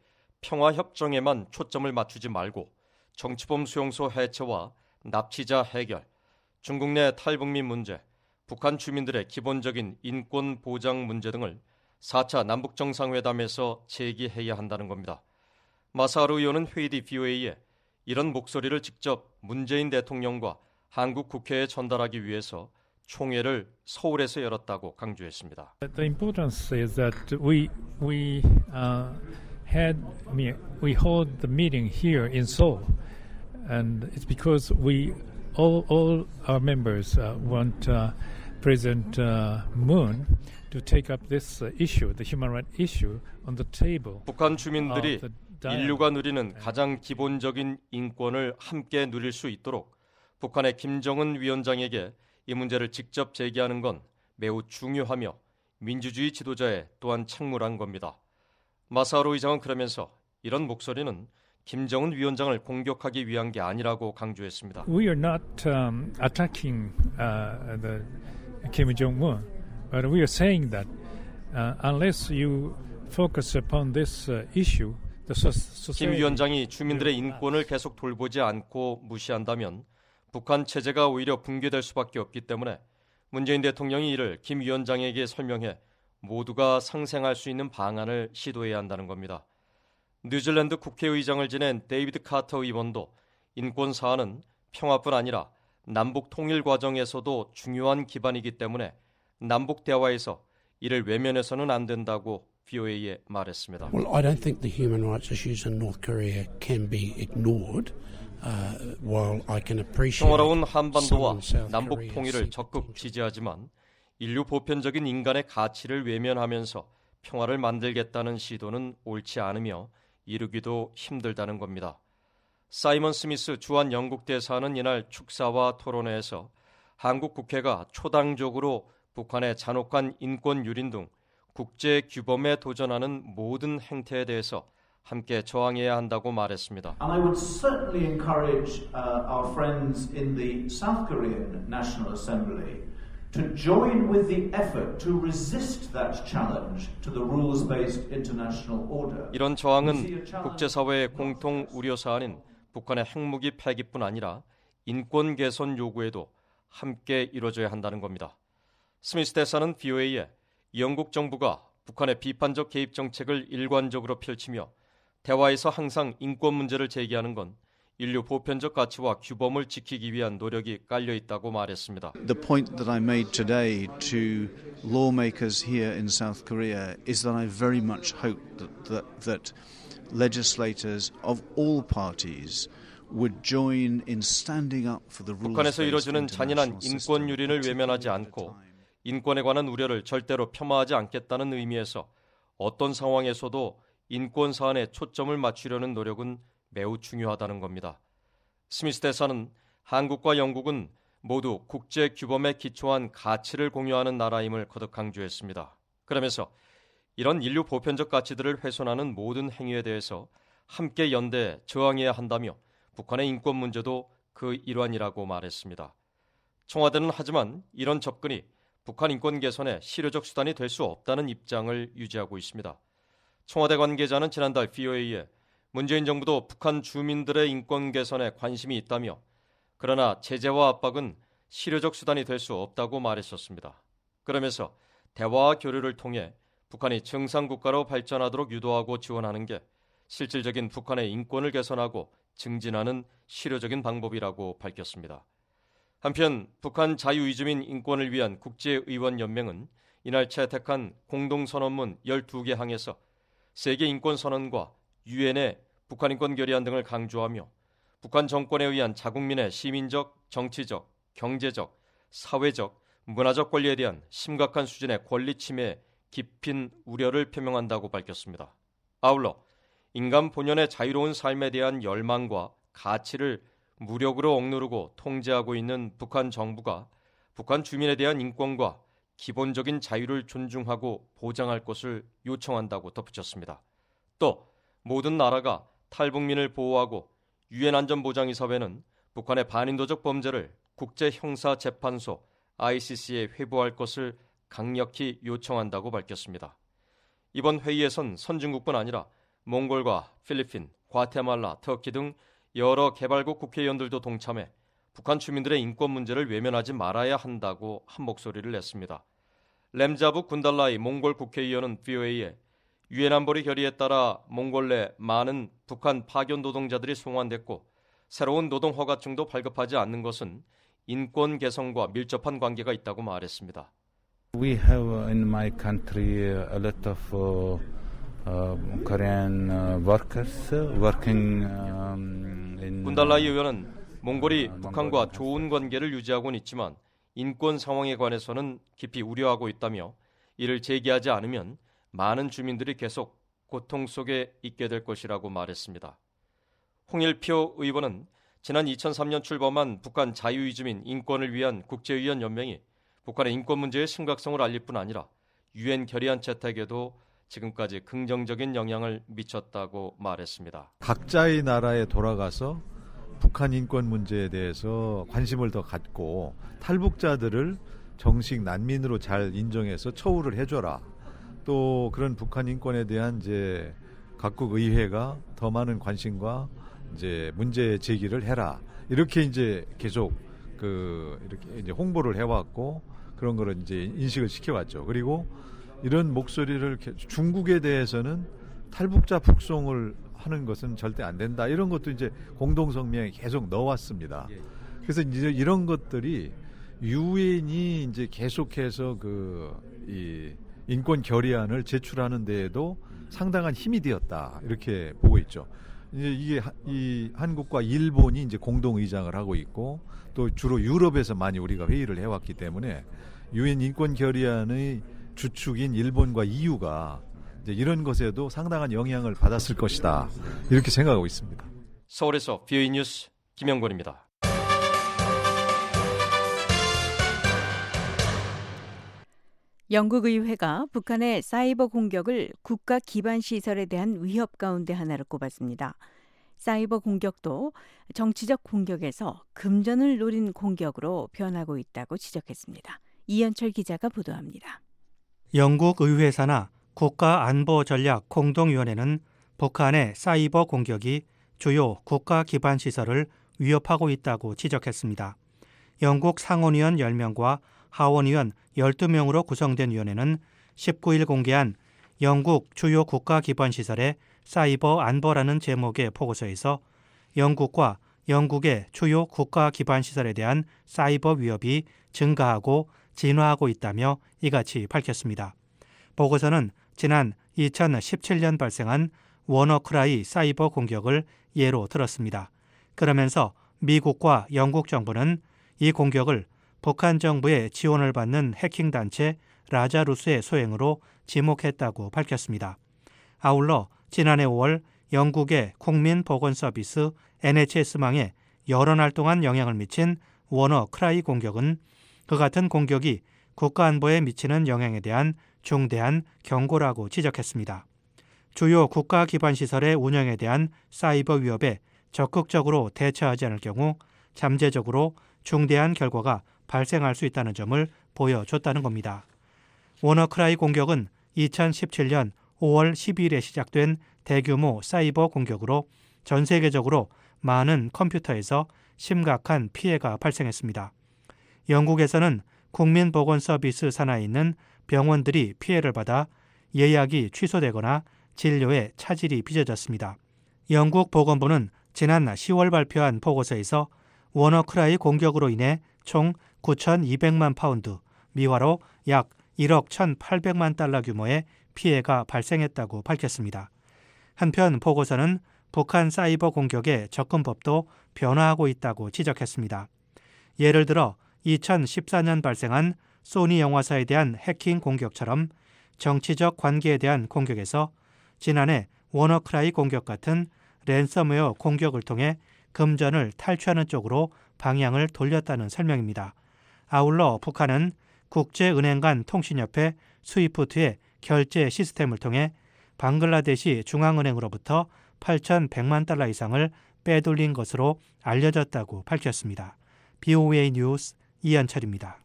평화협정에만 초점을 맞추지 말고 정치범 수용소 해체와 납치자 해결, 중국 내 탈북민 문제, 북한 주민들의 기본적인 인권 보장 문제 등을 4차 남북정상회담에서 제기해야 한다는 겁니다. 마사하루 의원은 회의 뒤 VOA에 이런 목소리를 직접 문재인 대통령과 한국 국회에 전달하기 위해서 총회를 서울에서 열었다고 강조했습니다. The importance is that we hold the meeting here in Seoul, and it's because all our members want President Moon to take up this issue, the human rights issue, on the table. 북한 주민들이 인류가 누리는 가장 기본적인 인권을 함께 누릴 수 있도록 북한의 김정은 위원장에게 이 문제를 직접 제기하는 건 매우 중요하며 민주주의 지도자에 또한 책무란 겁니다. 마사하루 의장은 그러면서 이런 목소리는 김정은 위원장을 공격하기 위한 게 아니라고 강조했습니다. We are not attacking the Kim Jong-un, but we are saying that unless you focus upon this issue, the society. 김 위원장이 주민들의 인권을 계속 돌보지 않고 무시한다면 북한 체제가 오히려 붕괴될 수밖에 없기 때문에 문재인 대통령이 이를 김 위원장에게 설명해 모두가 상생할 수 있는 방안을 시도해야 한다는 겁니다. 뉴질랜드 국회의장을 지낸 데이비드 카터 의원도 인권 사안은 평화뿐 아니라 남북 통일 과정에서도 중요한 기반이기 때문에 남북 대화에서 이를 외면해서는 안 된다고 VOA에 말했습니다. Well, I don't think the human rights issues in North Korea can be ignored. While I can appreciate 평화로운 한반도와 남북 통일을 적극 지지하지만 인류 보편적인 인간의 가치를 외면하면서 평화를 만들겠다는 시도는 옳지 않으며 이루기도 힘들다는 겁니다. 사이먼 스미스 주한 영국 대사는 이날 축사와 토론회에서 한국 국회가 초당적으로 북한의 잔혹한 인권 유린 등 국제 규범에 도전하는 모든 행태에 대해서 함께 저항해야 한다고 말했습니다. And I would certainly encourage our friends in the South Korean National Assembly to join with the effort to resist that challenge to the rules-based international order. 이런 저항은 국제사회의 공통 우려 사안인 북한의 핵무기 폐기뿐 아니라 인권 개선 요구에도 함께 이루어져야 한다는 겁니다. 스미스 대사는 VOA에 영국 정부가 북한의 비판적 개입 정책을 일관적으로 펼치며 대화에서 항상 인권 문제를 제기하는 건 인류 보편적 가치와 규범을 지키기 위한 노력이 깔려 있다고 말했습니다. The point that I made today to lawmakers here in South Korea is that I very much hope that legislators of all parties would join in standing up for the rules. 북한에서 이뤄지는 잔인한 인권 유린을 외면하지 않고 인권에 관한 우려를 절대로 폄하하지 않겠다는 의미에서 어떤 상황에서도 인권 사안에 초점을 맞추려는 노력은 매우 중요하다는 겁니다. 스미스 대사는 한국과 영국은 모두 국제 규범에 기초한 가치를 공유하는 나라임을 거듭 강조했습니다. 그러면서 이런 인류 보편적 가치들을 훼손하는 모든 행위에 대해서 함께 연대 저항해야 한다며 북한의 인권 문제도 그 일환이라고 말했습니다. 청와대는 하지만 이런 접근이 북한 인권 개선에 실효적 수단이 될 수 없다는 입장을 유지하고 있습니다. 청와대 관계자는 지난달 VOA에 문재인 정부도 북한 주민들의 인권 개선에 관심이 있다며 그러나 제재와 압박은 실효적 수단이 될 수 없다고 말했었습니다. 그러면서 대화와 교류를 통해 북한이 정상국가로 발전하도록 유도하고 지원하는 게 실질적인 북한의 인권을 개선하고 증진하는 실효적인 방법이라고 밝혔습니다. 한편 북한 자유이주민 인권을 위한 국제의원연맹은 이날 채택한 공동선언문 12개 항에서 세계인권선언과 유엔의 북한 인권 결의안 등을 강조하며 북한 정권에 의한 자국민의 시민적, 정치적, 경제적, 사회적, 문화적 권리에 대한 심각한 수준의 권리 침해에 깊은 우려를 표명한다고 밝혔습니다. 아울러 인간 본연의 자유로운 삶에 대한 열망과 가치를 무력으로 억누르고 통제하고 있는 북한 정부가 북한 주민에 대한 인권과 기본적인 자유를 존중하고 보장할 것을 요청한다고 덧붙였습니다. 또 모든 나라가 탈북민을 보호하고 유엔 안전보장이사회는 북한의 반인도적 범죄를 국제형사재판소 ICC에 회부할 것을 강력히 요청한다고 밝혔습니다. 이번 회의에선 선진국뿐 아니라 몽골과 필리핀, 과테말라, 터키 등 여러 개발국 국회의원들도 동참해 북한 주민들의 인권 문제를 외면하지 말아야 한다고 한 목소리를 냈습니다. 램자부 군달라이 몽골 국회의원은 VOA에 유엔 안보리 결의에 따라 몽골 내 많은 북한 파견 노동자들이 송환됐고 새로운 노동 허가증도 발급하지 않는 것은 인권 개선과 밀접한 관계가 있다고 말했습니다. We have in my country a lot of Korean workers working in. 군달라이 의원은 몽골이 북한과 좋은 관계를 유지하고는 있지만 인권 상황에 관해서는 깊이 우려하고 있다며 이를 제기하지 않으면 많은 주민들이 계속 고통 속에 있게 될 것이라고 말했습니다. 홍일표 의원은 지난 2003년 출범한 북한 자유이주민 인권을 위한 국제의원 연맹이 북한의 인권 문제의 심각성을 알릴 뿐 아니라 유엔 결의안 채택에도 지금까지 긍정적인 영향을 미쳤다고 말했습니다. 각자의 나라에 돌아가서 북한 인권 문제에 대해서 관심을 더 갖고 탈북자들을 정식 난민으로 잘 인정해서 처우를 해줘라. 또 그런 북한 인권에 대한 이제 각국 의회가 더 많은 관심과 이제 문제 제기를 해라. 이렇게 이제 계속 이렇게 이제 홍보를 해왔고 그런 거를 이제 인식을 시켜왔죠. 그리고 이런 목소리를 중국에 대해서는 탈북자 북송을 하는 것은 절대 안 된다. 이런 것도 이제 공동성명에 계속 넣어왔습니다. 그래서 이제 이런 것들이 유엔이 이제 계속해서 이 인권 결의안을 제출하는 데에도 상당한 힘이 되었다. 이렇게 보고 있죠. 이제 이게 이 한국과 일본이 이제 공동 의장을 하고 있고 또 주로 유럽에서 많이 우리가 회의를 해왔기 때문에 유엔 인권 결의안의 주축인 일본과 EU가 이제 이런 것에도 상당한 영향을 받았을 것이다. 이렇게 생각하고 있습니다. 서울에서 VOA 뉴스 김영권입니다. 영국 의회가 북한의 사이버 공격을 국가 기반 시설에 대한 위협 가운데 하나로 꼽았습니다. 사이버 공격도 정치적 공격에서 금전을 노린 공격으로 변하고 있다고 지적했습니다. 이현철 기자가 보도합니다. 영국 의회 산하 국가안보전략공동위원회는 북한의 사이버 공격이 주요 국가 기반 시설을 위협하고 있다고 지적했습니다. 영국 상원의원 10명과 하원의원 12명으로 구성된 위원회는 19일 공개한 영국 주요 국가기반시설의 사이버 안보라는 제목의 보고서에서 영국과 영국의 주요 국가기반시설에 대한 사이버 위협이 증가하고 진화하고 있다며 이같이 밝혔습니다. 보고서는 지난 2017년 발생한 워너크라이 사이버 공격을 예로 들었습니다. 그러면서 미국과 영국 정부는 이 공격을 북한 정부의 지원을 받는 해킹 단체 라자루스의 소행으로 지목했다고 밝혔습니다. 아울러 지난해 5월 영국의 국민보건서비스 NHS망에 여러 날 동안 영향을 미친 워너크라이 공격은 그 같은 공격이 국가안보에 미치는 영향에 대한 중대한 경고라고 지적했습니다. 주요 국가기반시설의 운영에 대한 사이버 위협에 적극적으로 대처하지 않을 경우 잠재적으로 중대한 결과가 발생할 수 있다는 점을 보여줬다는 겁니다. 워너크라이 공격은 2017년 5월 12일에 시작된 대규모 사이버 공격으로 전 세계적으로 많은 컴퓨터에서 심각한 피해가 발생했습니다. 영국에서는 국민보건서비스 산하에 있는 병원들이 피해를 받아 예약이 취소되거나 진료에 차질이 빚어졌습니다. 영국 보건부는 지난 10월 발표한 보고서에서 워너크라이 공격으로 인해 총 9,200만 파운드, 미화로 약 1억 1,800만 달러 규모의 피해가 발생했다고 밝혔습니다. 한편 보고서는 북한 사이버 공격의 접근법도 변화하고 있다고 지적했습니다. 예를 들어 2014년 발생한 소니 영화사에 대한 해킹 공격처럼 정치적 관계에 대한 공격에서 지난해 워너크라이 공격 같은 랜섬웨어 공격을 통해 금전을 탈취하는 쪽으로 방향을 돌렸다는 설명입니다. 아울러 북한은 국제은행 간 통신협회 스위프트의 결제 시스템을 통해 방글라데시 중앙은행으로부터 8,100만 달러 이상을 빼돌린 것으로 알려졌다고 밝혔습니다. BOA 뉴스 이현철입니다.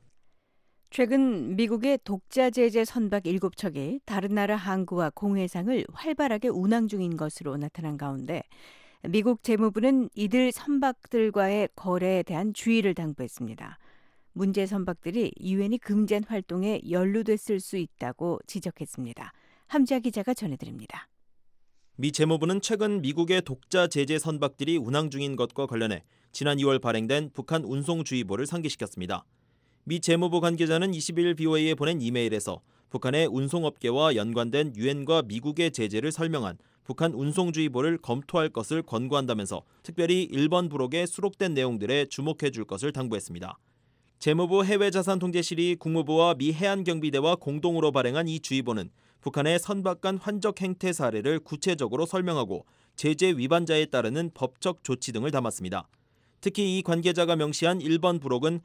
최근 미국의 독자 제재 선박 7척이 다른 나라 항구와 공해상을 활발하게 운항 중인 것으로 나타난 가운데 미국 재무부는 이들 선박들과의 거래에 대한 주의를 당부했습니다. 문제 선박들이 유엔이 금지한 활동에 연루됐을 수 있다고 지적했습니다. 함지아 기자가 전해드립니다. 미 재무부는 최근 미국의 독자 제재 선박들이 운항 중인 것과 관련해 지난 2월 발행된 북한 운송주의보를 상기시켰습니다. 미 재무부 관계자는 20일 BOA에 보낸 이메일에서 북한의 운송업계와 연관된 유엔과 미국의 제재를 설명한 북한 운송주의보를 검토할 것을 권고한다면서 특별히 1번 부록에 수록된 내용들에 주목해 줄 것을 당부했습니다. 재무부 해외자산통제실이 국무부와 미 해안경비대와 공동으로 발행한 이 주의보는 북한의 선박 간 환적 행태 사례를 구체적으로 설명하고 제재 위반자에 따르는 법적 조치 등을 담았습니다. 특히 이 관계자가 명시한 1번 부록은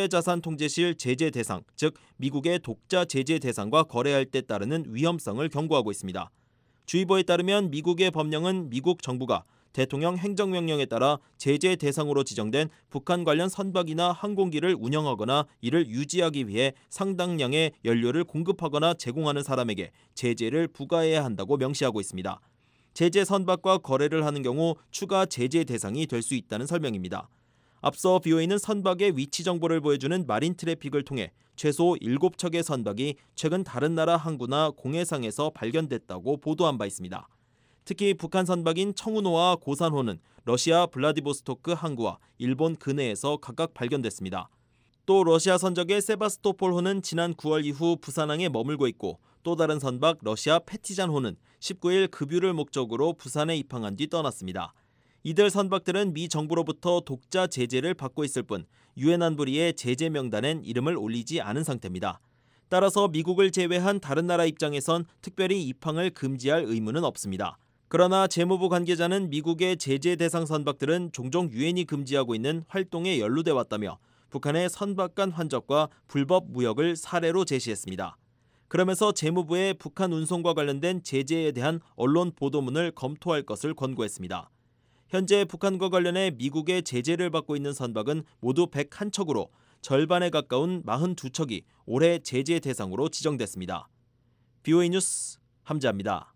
해외자산통제실 제재 대상, 즉 미국의 독자 제재 대상과 거래할 때 따르는 위험성을 경고하고 있습니다. 주의보에 따르면 미국의 법령은 미국 정부가 대통령 행정명령에 따라 제재 대상으로 지정된 북한 관련 선박이나 항공기를 운영하거나 이를 유지하기 위해 상당량의 연료를 공급하거나 제공하는 사람에게 제재를 부과해야 한다고 명시하고 있습니다. 제재 선박과 거래를 하는 경우 추가 제재 대상이 될 수 있다는 설명입니다. 앞서 BOA는 선박의 위치 정보를 보여주는 마린 트래픽을 통해 최소 7척의 선박이 최근 다른 나라 항구나 공해상에서 발견됐다고 보도한 바 있습니다. 특히 북한 선박인 청운호와 고산호는 러시아 블라디보스토크 항구와 일본 근해에서 각각 발견됐습니다. 또 러시아 선적의 세바스토폴호는 지난 9월 이후 부산항에 머물고 있고 또 다른 선박 러시아 페티잔호는 19일 급유를 목적으로 부산에 입항한 뒤 떠났습니다. 이들 선박들은 미 정부로부터 독자 제재를 받고 있을 뿐 유엔 안보리의 제재 명단엔 이름을 올리지 않은 상태입니다. 따라서 미국을 제외한 다른 나라 입장에선 특별히 입항을 금지할 의무는 없습니다. 그러나 재무부 관계자는 미국의 제재 대상 선박들은 종종 유엔이 금지하고 있는 활동에 연루돼 왔다며 북한의 선박 간 환적과 불법 무역을 사례로 제시했습니다. 그러면서 재무부에 북한 운송과 관련된 제재에 대한 언론 보도문을 검토할 것을 권고했습니다. 현재 북한과 관련해 미국의 제재를 받고 있는 선박은 모두 101척으로 절반에 가까운 42척이 올해 제재 대상으로 지정됐습니다. BOA 뉴스 함지아입니다.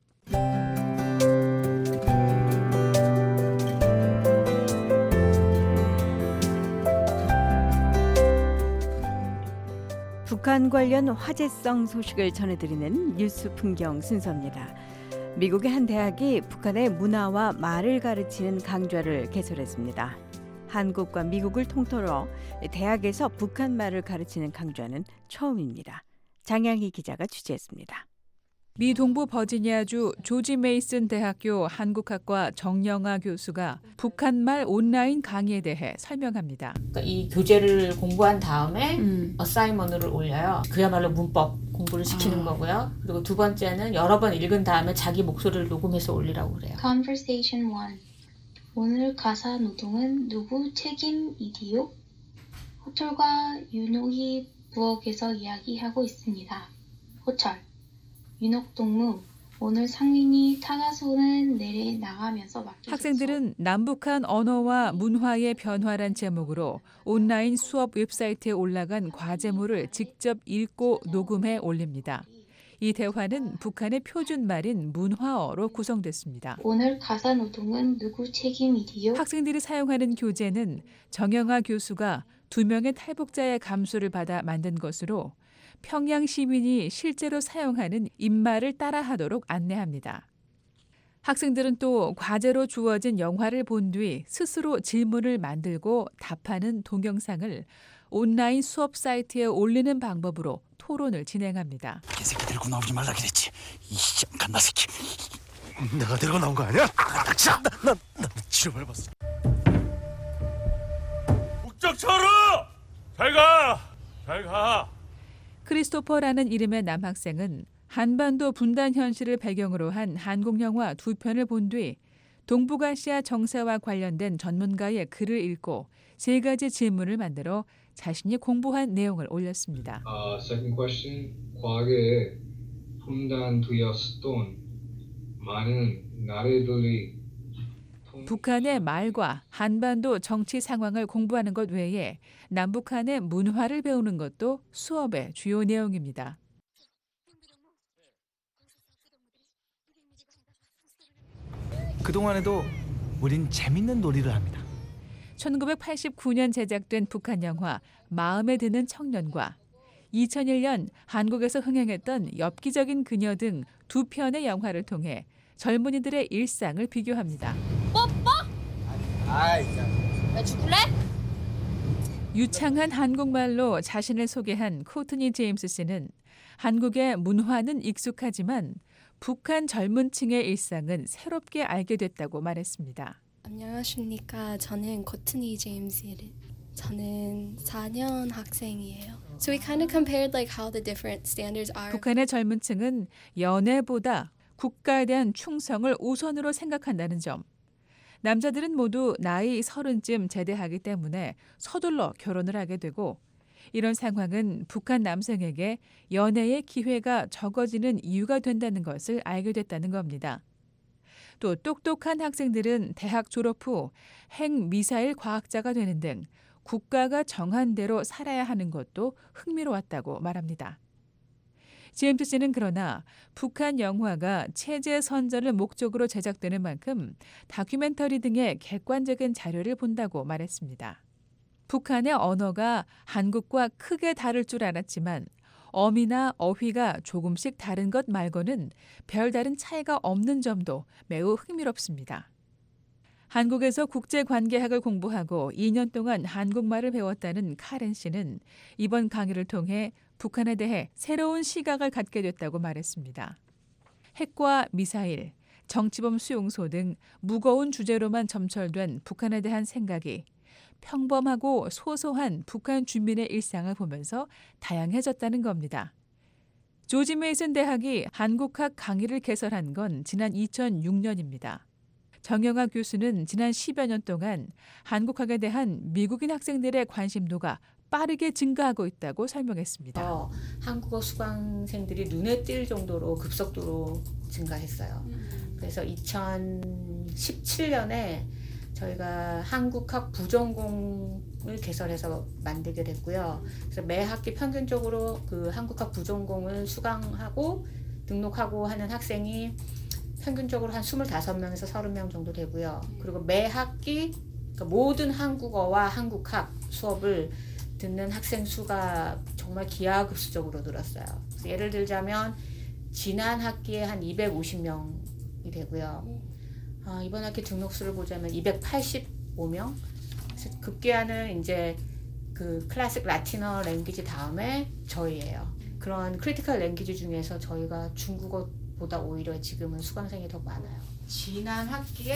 북한 관련 화제성 소식을 전해드리는 뉴스 풍경 순서입니다. 미국의 한 대학이 북한의 문화와 말을 가르치는 강좌를 개설했습니다. 한국과 미국을 통틀어 대학에서 북한 말을 가르치는 강좌는 처음입니다. 장양희 기자가 취재했습니다. 미 동부 버지니아주 조지 메이슨 대학교 한국학과 정영아 교수가 북한말 온라인 강의에 대해 설명합니다. 그러니까 이 교재를 공부한 다음에 어사이먼트를 올려요. 그야말로 문법 공부를 시키는 거고요. 그리고 두 번째는 여러 번 읽은 다음에 자기 목소리를 녹음해서 올리라고 그래요. Conversation 1. 오늘 가사 노동은 누구 책임이디요? 호철과 윤옥이 부엌에서 이야기하고 있습니다. 호철. 윤옥동무. 오늘 상민이 타가손을 내려 나가면서 맡겨줬어. 학생들은 남북한 언어와 문화의 변화란 제목으로 온라인 수업 웹사이트에 올라간 과제물을 직접 읽고 녹음해 올립니다. 이 대화는 북한의 표준말인 문화어로 구성됐습니다. 오늘 가사 노동은 누구 책임이디요? 학생들이 사용하는 교재는 정영아 교수가 2명의 탈북자의 감수를 받아 만든 것으로 평양 시민이 실제로 사용하는 입말을 따라하도록 안내합니다. 학생들은 또 과제로 주어진 영화를 본 뒤 스스로 질문을 만들고 답하는 동영상을 온라인 수업 사이트에 올리는 방법으로 토론을 진행합니다. 개새끼 들고 나오지 말라 그랬지. 이 깐나 새끼. 내가 들고 나온 거 아니야? 난 치료해봤어. 북적철우! 잘 가. 크리스토퍼라는 이름의 남학생은 한반도 분단 현실을 배경으로 한 한국 영화 2편을 본 뒤 동북아시아 정세와 관련된 전문가의 글을 읽고 3가지 질문을 만들어 자신이 공부한 내용을 올렸습니다. Second question. 과거에 분단되었던 많은 나라들이 북한의 말과 한반도 정치 상황을 공부하는 것 외에 남북한의 문화를 배우는 것도 수업의 주요 내용입니다. 그동안에도 우린 재밌는 놀이를 합니다. 1989년 제작된 북한 영화 마음에 드는 청년과 2001년 한국에서 흥행했던 엽기적인 그녀 등 2편의 영화를 통해 젊은이들의 일상을 비교합니다. 뽀뽀? 왜 죽을래? 유창한 한국말로 자신을 소개한 코트니 제임스 씨는 한국의 문화는 익숙하지만 북한 젊은 층의 일상은 새롭게 알게 됐다고 말했습니다. 안녕하십니까. 저는 코트니 제임스예요. 저는 4년 학생이에요. So we kind of compared like how the different standards are. 북한의 젊은 층은 연애보다 국가에 대한 충성을 우선으로 생각한다는 점. 남자들은 모두 나이 30쯤 제대하기 때문에 서둘러 결혼을 하게 되고 이런 상황은 북한 남성에게 연애의 기회가 적어지는 이유가 된다는 것을 알게 됐다는 겁니다. 또 똑똑한 학생들은 대학 졸업 후 핵미사일 과학자가 되는 등 국가가 정한 대로 살아야 하는 것도 흥미로웠다고 말합니다. 제임스 씨는 그러나 북한 영화가 체제 선전을 목적으로 제작되는 만큼 다큐멘터리 등의 객관적인 자료를 본다고 말했습니다. 북한의 언어가 한국과 크게 다를 줄 알았지만 어미나 어휘가 조금씩 다른 것 말고는 별다른 차이가 없는 점도 매우 흥미롭습니다. 한국에서 국제관계학을 공부하고 2년 동안 한국말을 배웠다는 카렌 씨는 이번 강의를 통해 북한에 대해 새로운 시각을 갖게 됐다고 말했습니다. 핵과 미사일, 정치범 수용소 등 무거운 주제로만 점철된 북한에 대한 생각이 평범하고 소소한 북한 주민의 일상을 보면서 다양해졌다는 겁니다. 조지 메이슨 대학이 한국학 강의를 개설한 건 지난 2006년입니다. 정영아 교수는 지난 10여 년 동안 한국학에 대한 미국인 학생들의 관심도가 빠르게 증가하고 있다고 설명했습니다. 한국어 수강생들이 눈에 띌 정도로 급속도로 증가했어요. 그래서 2017년에 저희가 한국학 부전공을 개설해서 만들게 됐고요. 그래서 매 학기 평균적으로 그 한국학 부전공을 수강하고 등록하고 하는 학생이 평균적으로 한 25명에서 30명 정도 되고요. 그리고 매 학기 그러니까 모든 한국어와 한국학 수업을 듣는 학생 수가 정말 기하급수적으로 늘었어요. 그래서 예를 들자면 지난 학기에 한 250명이 되고요. 이번 학기 등록수를 보자면 285명. 그래서 급기야는 이제 그 클래식 라틴어 랭귀지 다음에 저희예요. 그런 크리티컬 랭귀지 중에서 저희가 중국어보다 오히려 지금은 수강생이 더 많아요. 지난 학기에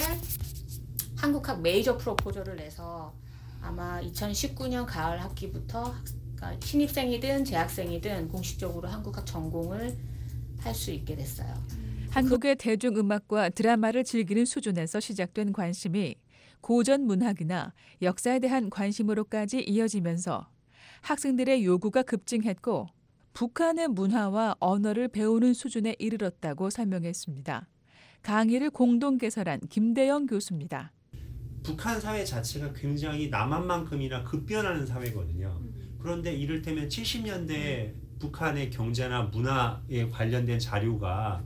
한국학 메이저 프로포저를 내서 아마 2019년 가을 학기부터 그러니까 신입생이든 재학생이든 공식적으로 한국학 전공을 할 수 있게 됐어요. 한국의 대중음악과 드라마를 즐기는 수준에서 시작된 관심이 고전 문학이나 역사에 대한 관심으로까지 이어지면서 학생들의 요구가 급증했고 북한의 문화와 언어를 배우는 수준에 이르렀다고 설명했습니다. 강의를 공동 개설한 김대영 교수입니다. 북한 사회 자체가 굉장히 남한만큼이나 급변하는 사회거든요. 그런데 이를테면 70년대 북한의 경제나 문화에 관련된 자료가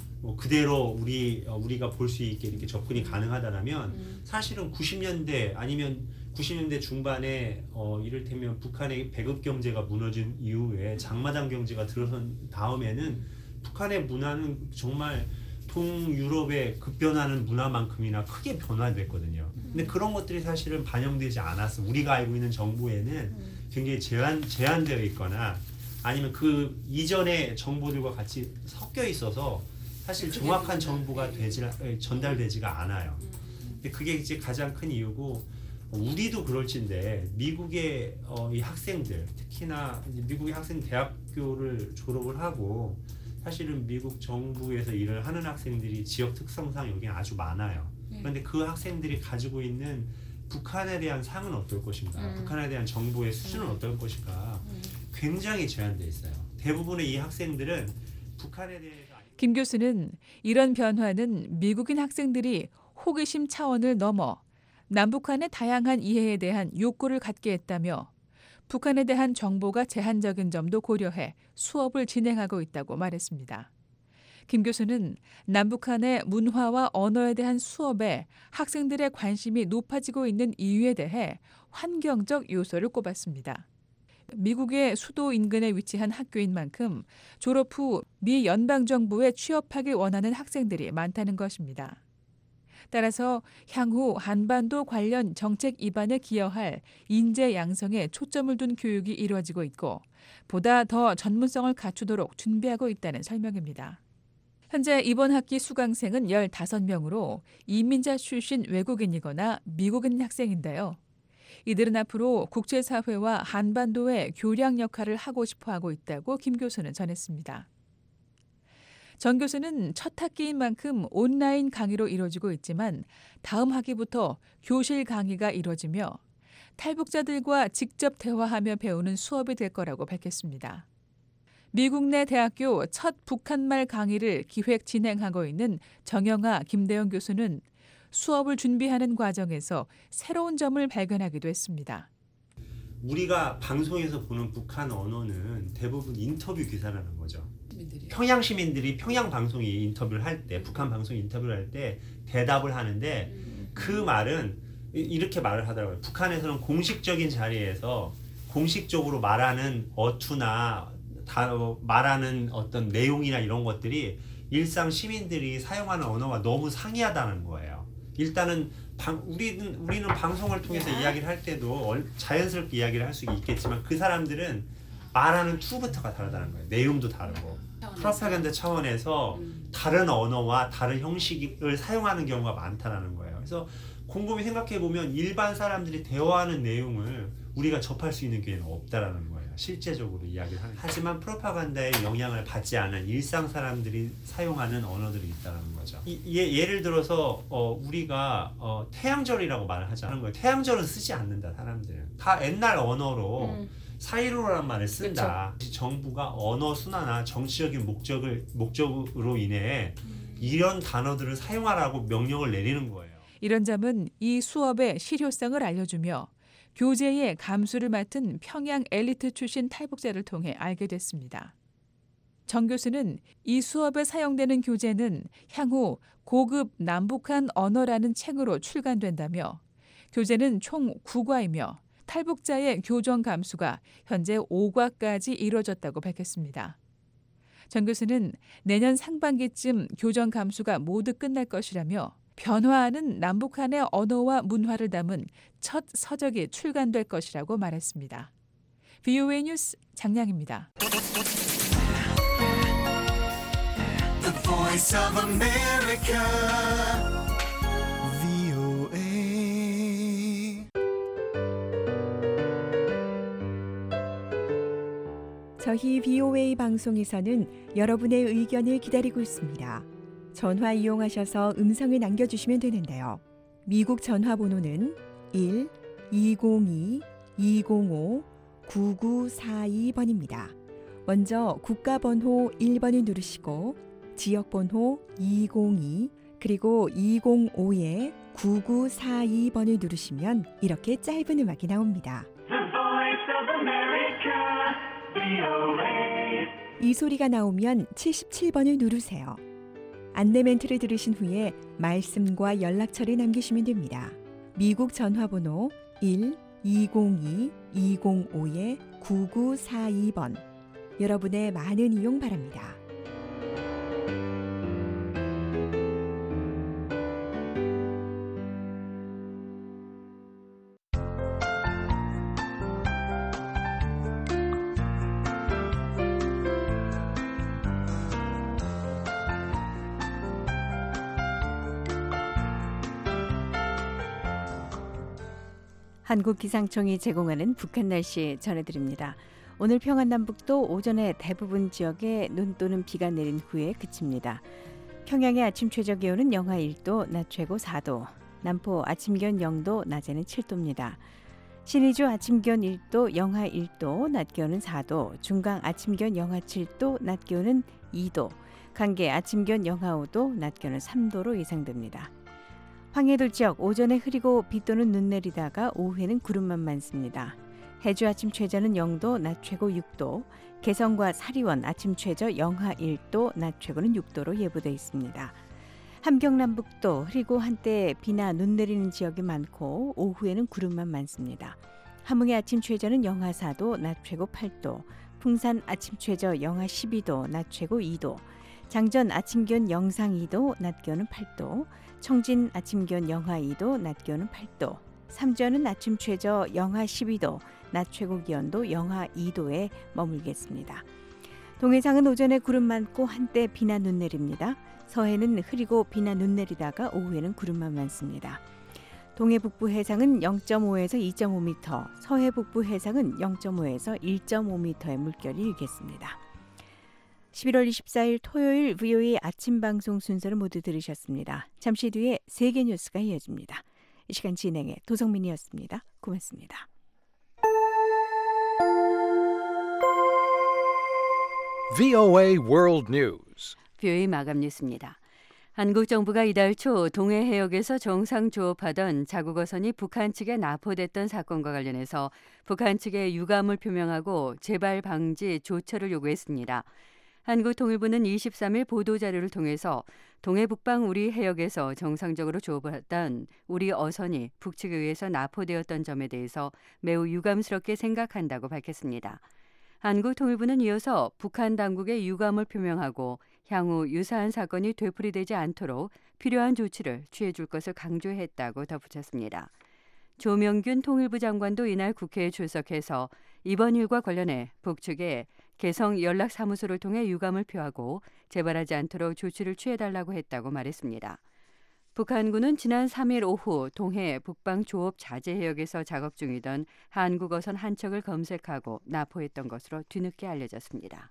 그대로 우리가 볼 수 있게 이렇게 접근이 가능하다면 사실은 90년대 아니면 90년대 중반에 이를테면 북한의 배급 경제가 무너진 이후에 장마당 경제가 들어선 다음에는 북한의 문화는 정말 동유럽의 급변하는 문화만큼이나 크게 변화됐거든요. 근데 그런 것들이 사실은 반영되지 않았어. 우리가 알고 있는 정보에는 굉장히 제한되어 있거나 아니면 그 이전의 정보들과 같이 섞여 있어서 사실 정확한 정보가 전달되지가 않아요. 근데 그게 이제 가장 큰 이유고 우리도 그럴진데 미국의 이 학생들 특히나 미국의 학생 대학교를 졸업을 하고 사실은 미국 정부에서 일을 하는 학생들이 지역 특성상 여기 아주 많아요. 그런데 그 학생들이 가지고 있는 북한에 대한 상은 어떨 것인가, 북한에 대한 정보의 수준은 어떨 것인가 굉장히 제한되어 있어요. 대부분의 이 학생들은 북한에 대해서 김 교수는 이런 변화는 미국인 학생들이 호기심 차원을 넘어 남북한의 다양한 이해에 대한 욕구를 갖게 했다며 북한에 대한 정보가 제한적인 점도 고려해 수업을 진행하고 있다고 말했습니다. 김 교수는 남북한의 문화와 언어에 대한 수업에 학생들의 관심이 높아지고 있는 이유에 대해 환경적 요소를 꼽았습니다. 미국의 수도 인근에 위치한 학교인 만큼 졸업 후 미 연방정부에 취업하길 원하는 학생들이 많다는 것입니다. 따라서 향후 한반도 관련 정책 입안에 기여할 인재 양성에 초점을 둔 교육이 이루어지고 있고 보다 더 전문성을 갖추도록 준비하고 있다는 설명입니다. 현재 이번 학기 수강생은 15명으로 이민자 출신 외국인이거나 미국인 학생인데요. 이들은 앞으로 국제사회와 한반도의 교량 역할을 하고 싶어 하고 있다고 김 교수는 전했습니다. 전 교수는 첫 학기인 만큼 온라인 강의로 이루어지고 있지만 다음 학기부터 교실 강의가 이루어지며 탈북자들과 직접 대화하며 배우는 수업이 될 거라고 밝혔습니다. 미국 내 대학교 첫 북한말 강의를 기획 진행하고 있는 정영아 김대영 교수는 수업을 준비하는 과정에서 새로운 점을 발견하기도 했습니다. 우리가 방송에서 보는 북한 언어는 대부분 인터뷰 기사라는 거죠. 평양 시민들이 평양 방송이 인터뷰를 할 때, 북한 방송 인터뷰를 할 때 대답을 하는데 그 말은 이렇게 말을 하더라고요. 북한에서는 공식적인 자리에서 공식적으로 말하는 어투나 말하는 어떤 내용이나 이런 것들이 일상 시민들이 사용하는 언어와 너무 상이하다는 거예요. 일단은 우리는 방송을 통해서 이야기를 할 때도 자연스럽게 이야기를 할 수 있겠지만 그 사람들은 말하는 투부터가 다르다는 거예요. 내용도 다르고 프로파간다 차원에서 다른 언어와 다른 형식을 사용하는 경우가 많다는 거예요. 그래서 곰곰이 생각해 보면 일반 사람들이 대화하는 내용을 우리가 접할 수 있는 기회는 없다라는 거예요. 실제적으로 이야기를 하는. 하지만 프로파간다의 영향을 받지 않은 일상 사람들이 사용하는 언어들이 있다는 거죠. 예를 들어서 우리가 태양절이라고 말을 하자는 거예요. 태양절은 쓰지 않는다 사람들은. 다 옛날 언어로 사이로라는 말을 쓴다. 그쵸. 정부가 언어 순화나 정치적인 목적으로 인해 이런 단어들을 사용하라고 명령을 내리는 거예요. 이런 점은 이 수업의 실효성을 알려주며 교재의 감수를 맡은 평양 엘리트 출신 탈북자를 통해 알게 됐습니다. 정 교수는 이 수업에 사용되는 교재는 향후 고급 남북한 언어라는 책으로 출간된다며 교재는 총 9과이며 탈북자의 교정 감수가 현재 5과까지 이루어졌다고 밝혔습니다. 전 교수는 내년 상반기쯤 교정 감수가 모두 끝날 것이라며 변화하는 남북한의 언어와 문화를 담은 첫 서적이 출간될 것이라고 말했습니다. VOA 뉴스 장량입니다. The Voice of America, VOA. 저희 VOA 방송에서는 여러분의 의견을 기다리고 있습니다. 전화 이용하셔서 음성을 남겨주시면 되는데요. 미국 전화번호는 1-202-205-9942번입니다. 먼저 국가번호 1번을 누르시고 지역번호 202 그리고 205-9942번을 누르시면 이렇게 짧은 음악이 나옵니다. 이 소리가 나오면 77번을 누르세요. 안내 멘트를 들으신 후에 말씀과 연락처를 남기시면 됩니다. 미국 전화번호 1-202-205-9942번. 여러분의 많은 이용 바랍니다. 한국기상청이 제공하는 북한 날씨 전해드립니다. 오늘 평안남북도 오전에 대부분 지역에 눈 또는 비가 내린 후에 그칩니다. 평양의 아침 최저 기온은 영하 1도, 낮 최고 4도, 남포 아침 기온 0도, 낮에는 7도입니다. 신의주 아침 기온 1도, 영하 1도, 낮 기온은 4도, 중강 아침 기온 영하 7도, 낮 기온은 2도, 강계 아침 기온 영하 5도, 낮 기온은 3도로 예상됩니다. 황해도 지역 오전에 흐리고 비 또는 눈 내리다가 오후에는 구름만 많습니다. 해주 아침 최저는 0도, 낮 최고 6도, 개성과 사리원 아침 최저 영하 1도, 낮 최고는 6도로 예보돼 있습니다. 함경남북도 흐리고 한때 비나 눈 내리는 지역이 많고 오후에는 구름만 많습니다. 함흥의 아침 최저는 영하 4도, 낮 최고 8도, 풍산 아침 최저 영하 12도, 낮 최고 2도, 장전 아침 기온 영상 2도, 낮 기온은 8도, 청진 아침 기온 영하 2도, 낮 기온은 8도, 삼전은 아침 최저 영하 12도, 낮 최고 기온도 영하 2도에 머물겠습니다. 동해상은 오전에 구름 많고 한때 비나 눈 내립니다. 서해는 흐리고 비나 눈 내리다가 오후에는 구름만 많습니다. 동해 북부 해상은 0.5에서 2.5m, 서해 북부 해상은 0.5에서 1.5m의 물결이 일겠습니다. 11월 24일 토요일 VOA 아침 방송 순서를 모두 들으셨습니다. 잠시 뒤에 세계 뉴스가 이어집니다. 이 시간 진행의 도성민이었습니다. 고맙습니다. VOA World News. VOA 마감 뉴스입니다. 한국 정부가 이달 초 동해 해역에서 정상 조업하던 자국어선이 북한 측에 납포됐던 사건과 관련해서 북한 측에 유감을 표명하고 재발 방지 조처를 요구했습니다. 한국통일부는 23일 보도자료를 통해서 동해 북방 우리 해역에서 정상적으로 조업했던 우리 어선이 북측에 의해서 납포되었던 점에 대해서 매우 유감스럽게 생각한다고 밝혔습니다. 한국통일부는 이어서 북한 당국에 유감을 표명하고 향후 유사한 사건이 되풀이되지 않도록 필요한 조치를 취해줄 것을 강조했다고 덧붙였습니다. 조명균 통일부 장관도 이날 국회에 출석해서 이번 일과 관련해 북측에 개성 연락사무소를 통해 유감을 표하고 재발하지 않도록 조치를 취해달라고 했다고 말했습니다. 북한군은 지난 3일 오후 동해 북방 조업 자제 해역에서 작업 중이던 한국어선 한 척을 검색하고 납포했던 것으로 뒤늦게 알려졌습니다.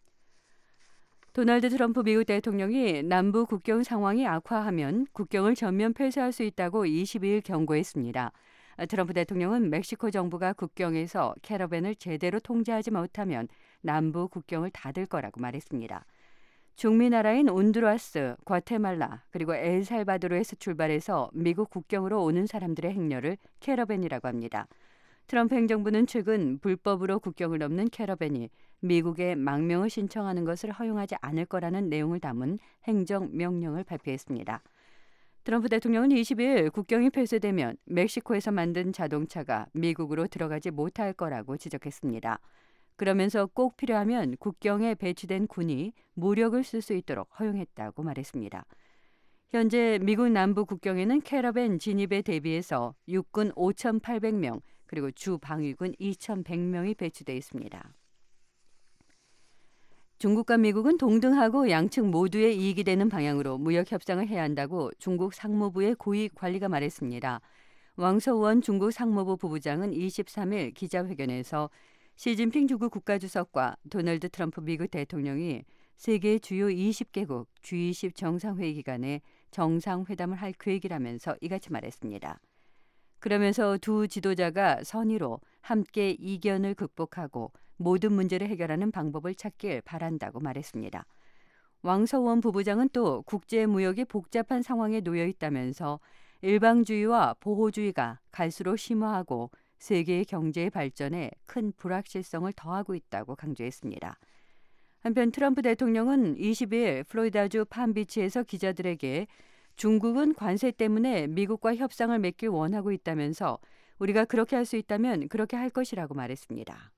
도널드 트럼프 미국 대통령이 남부 국경 상황이 악화하면 국경을 전면 폐쇄할 수 있다고 22일 경고했습니다. 트럼프 대통령은 멕시코 정부가 국경에서 캐러밴을 제대로 통제하지 못하면 남부 국경을 닫을 거라고 말했습니다. 중미 나라인 온두라스, 과테말라 그리고 엘살바도르에서 출발해서 미국 국경으로 오는 사람들의 행렬을 캐러밴이라고 합니다. 트럼프 행정부는 최근 불법으로 국경을 넘는 캐러밴이 미국에 망명을 신청하는 것을 허용하지 않을 거라는 내용을 담은 행정명령을 발표했습니다. 트럼프 대통령은 20일 국경이 폐쇄되면 멕시코에서 만든 자동차가 미국으로 들어가지 못할 거라고 지적했습니다. 그러면서 꼭 필요하면 국경에 배치된 군이 무력을 쓸 수 있도록 허용했다고 말했습니다. 현재 미국 남부 국경에는 캐러밴 진입에 대비해서 육군 5,800명 그리고 주 방위군 2,100명이 배치돼 있습니다. 중국과 미국은 동등하고 양측 모두의 이익이 되는 방향으로 무역 협상을 해야 한다고 중국 상무부의 고위 관리가 말했습니다. 왕서원 중국 상무부 부부장은 23일 기자회견에서 시진핑 중국 국가주석과 도널드 트럼프 미국 대통령이 세계 주요 20개국 G20 정상회의 기간에 정상회담을 할 계획이라면서 이같이 말했습니다. 그러면서 두 지도자가 선의로 함께 이견을 극복하고 모든 문제를 해결하는 방법을 찾길 바란다고 말했습니다. 왕서원 부부장은 또 국제무역이 복잡한 상황에 놓여 있다면서 일방주의와 보호주의가 갈수록 심화하고 세계의 경제의 발전에 큰 불확실성을 더하고 있다고 강조했습니다. 한편 트럼프 대통령은 20일 플로리다주 팜비치에서 기자들에게 중국은 관세 때문에 미국과 협상을 맺길 원하고 있다면서 우리가 그렇게 할 수 있다면 그렇게 할 것이라고 말했습니다.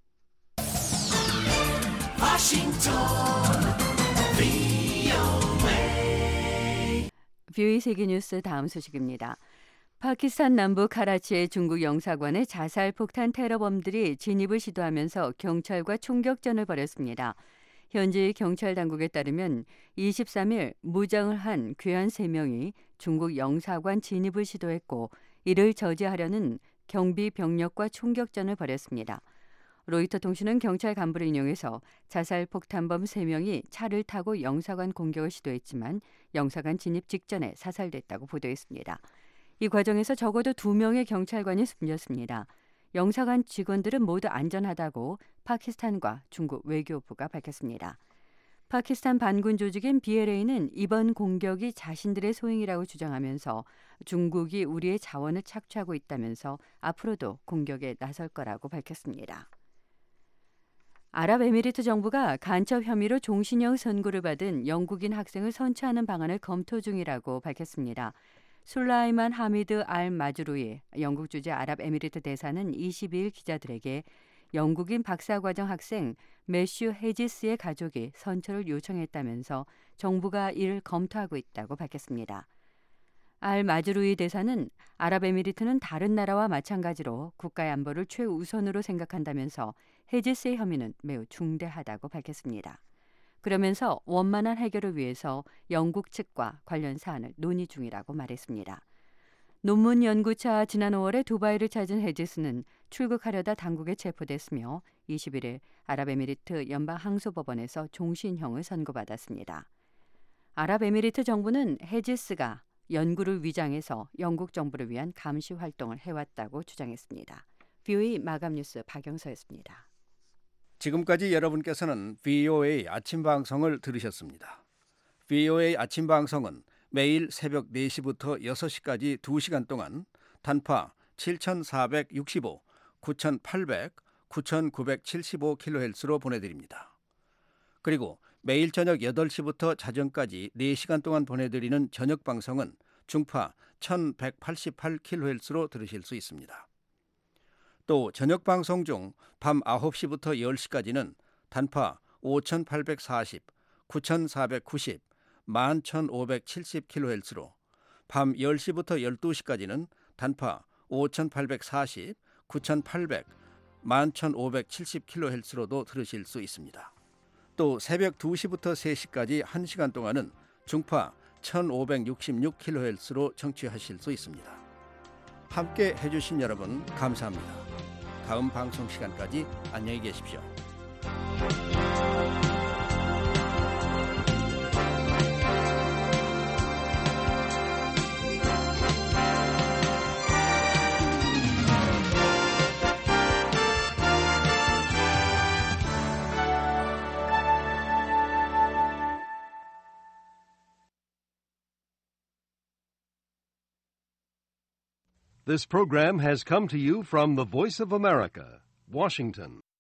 VOA 세계뉴스 다음 소식입니다. 파키스탄 남부 카라치의 중국 영사관에 자살 폭탄 테러범들이 진입을 시도하면서 경찰과 총격전을 벌였습니다. 현지 경찰 당국에 따르면 23일 무장을 한 괴한 3명이 중국 영사관 진입을 시도했고 이를 저지하려는 경비 병력과 총격전을 벌였습니다. 로이터 통신은 경찰 간부를 인용해서 자살 폭탄범 3명이 차를 타고 영사관 공격을 시도했지만 영사관 진입 직전에 사살됐다고 보도했습니다. 이 과정에서 적어도 2명의 경찰관이 숨졌습니다. 영사관 직원들은 모두 안전하다고 파키스탄과 중국 외교부가 밝혔습니다. 파키스탄 반군 조직인 BLA는 이번 공격이 자신들의 소행이라고 주장하면서 중국이 우리의 자원을 착취하고 있다면서 앞으로도 공격에 나설 거라고 밝혔습니다. 아랍에미리트 정부가 간첩 혐의로 종신형 선고를 받은 영국인 학생을 선처하는 방안을 검토 중이라고 밝혔습니다. 술라이만 하미드 알 마즈루이 영국 주재 아랍에미리트 대사는 22일 기자들에게 영국인 박사과정 학생 매슈 헤지스의 가족이 선처를 요청했다면서 정부가 이를 검토하고 있다고 밝혔습니다. 알 마즈루이 대사는 아랍에미리트는 다른 나라와 마찬가지로 국가의 안보를 최우선으로 생각한다면서 헤지스의 혐의는 매우 중대하다고 밝혔습니다. 그러면서 원만한 해결을 위해서 영국 측과 관련 사안을 논의 중이라고 말했습니다. 논문 연구차 지난 5월에 두바이를 찾은 헤지스는 출국하려다 당국에 체포됐으며 21일 아랍에미리트 연방항소법원에서 종신형을 선고받았습니다. 아랍에미리트 정부는 헤지스가 연구를 위장해서 영국 정부를 위한 감시 활동을 해왔다고 주장했습니다. VOA 마감 뉴스 박영서였습니다. 지금까지 여러분께서는 VOA 아침 방송을 들으셨습니다. VOA 아침 방송은 매일 새벽 4시부터 6시까지 2시간 동안 단파 7465, 9800, 9975kHz로 보내드립니다. 그리고 매일 저녁 8시부터 자정까지 4시간 동안 보내드리는 저녁 방송은 중파 1188kHz로 들으실 수 있습니다. 또 저녁 방송 중 밤 9시부터 10시까지는 단파 5840, 9490, 11570kHz로 밤 10시부터 12시까지는 단파 5840, 9800, 11570kHz로도 들으실 수 있습니다. 또 새벽 2시부터 3시까지 1시간 동안은 중파 1566kHz로 청취하실 수 있습니다. 함께 해주신 여러분 감사합니다. 다음 방송 시간까지 안녕히 계십시오. This program has come to you from the Voice of America, Washington.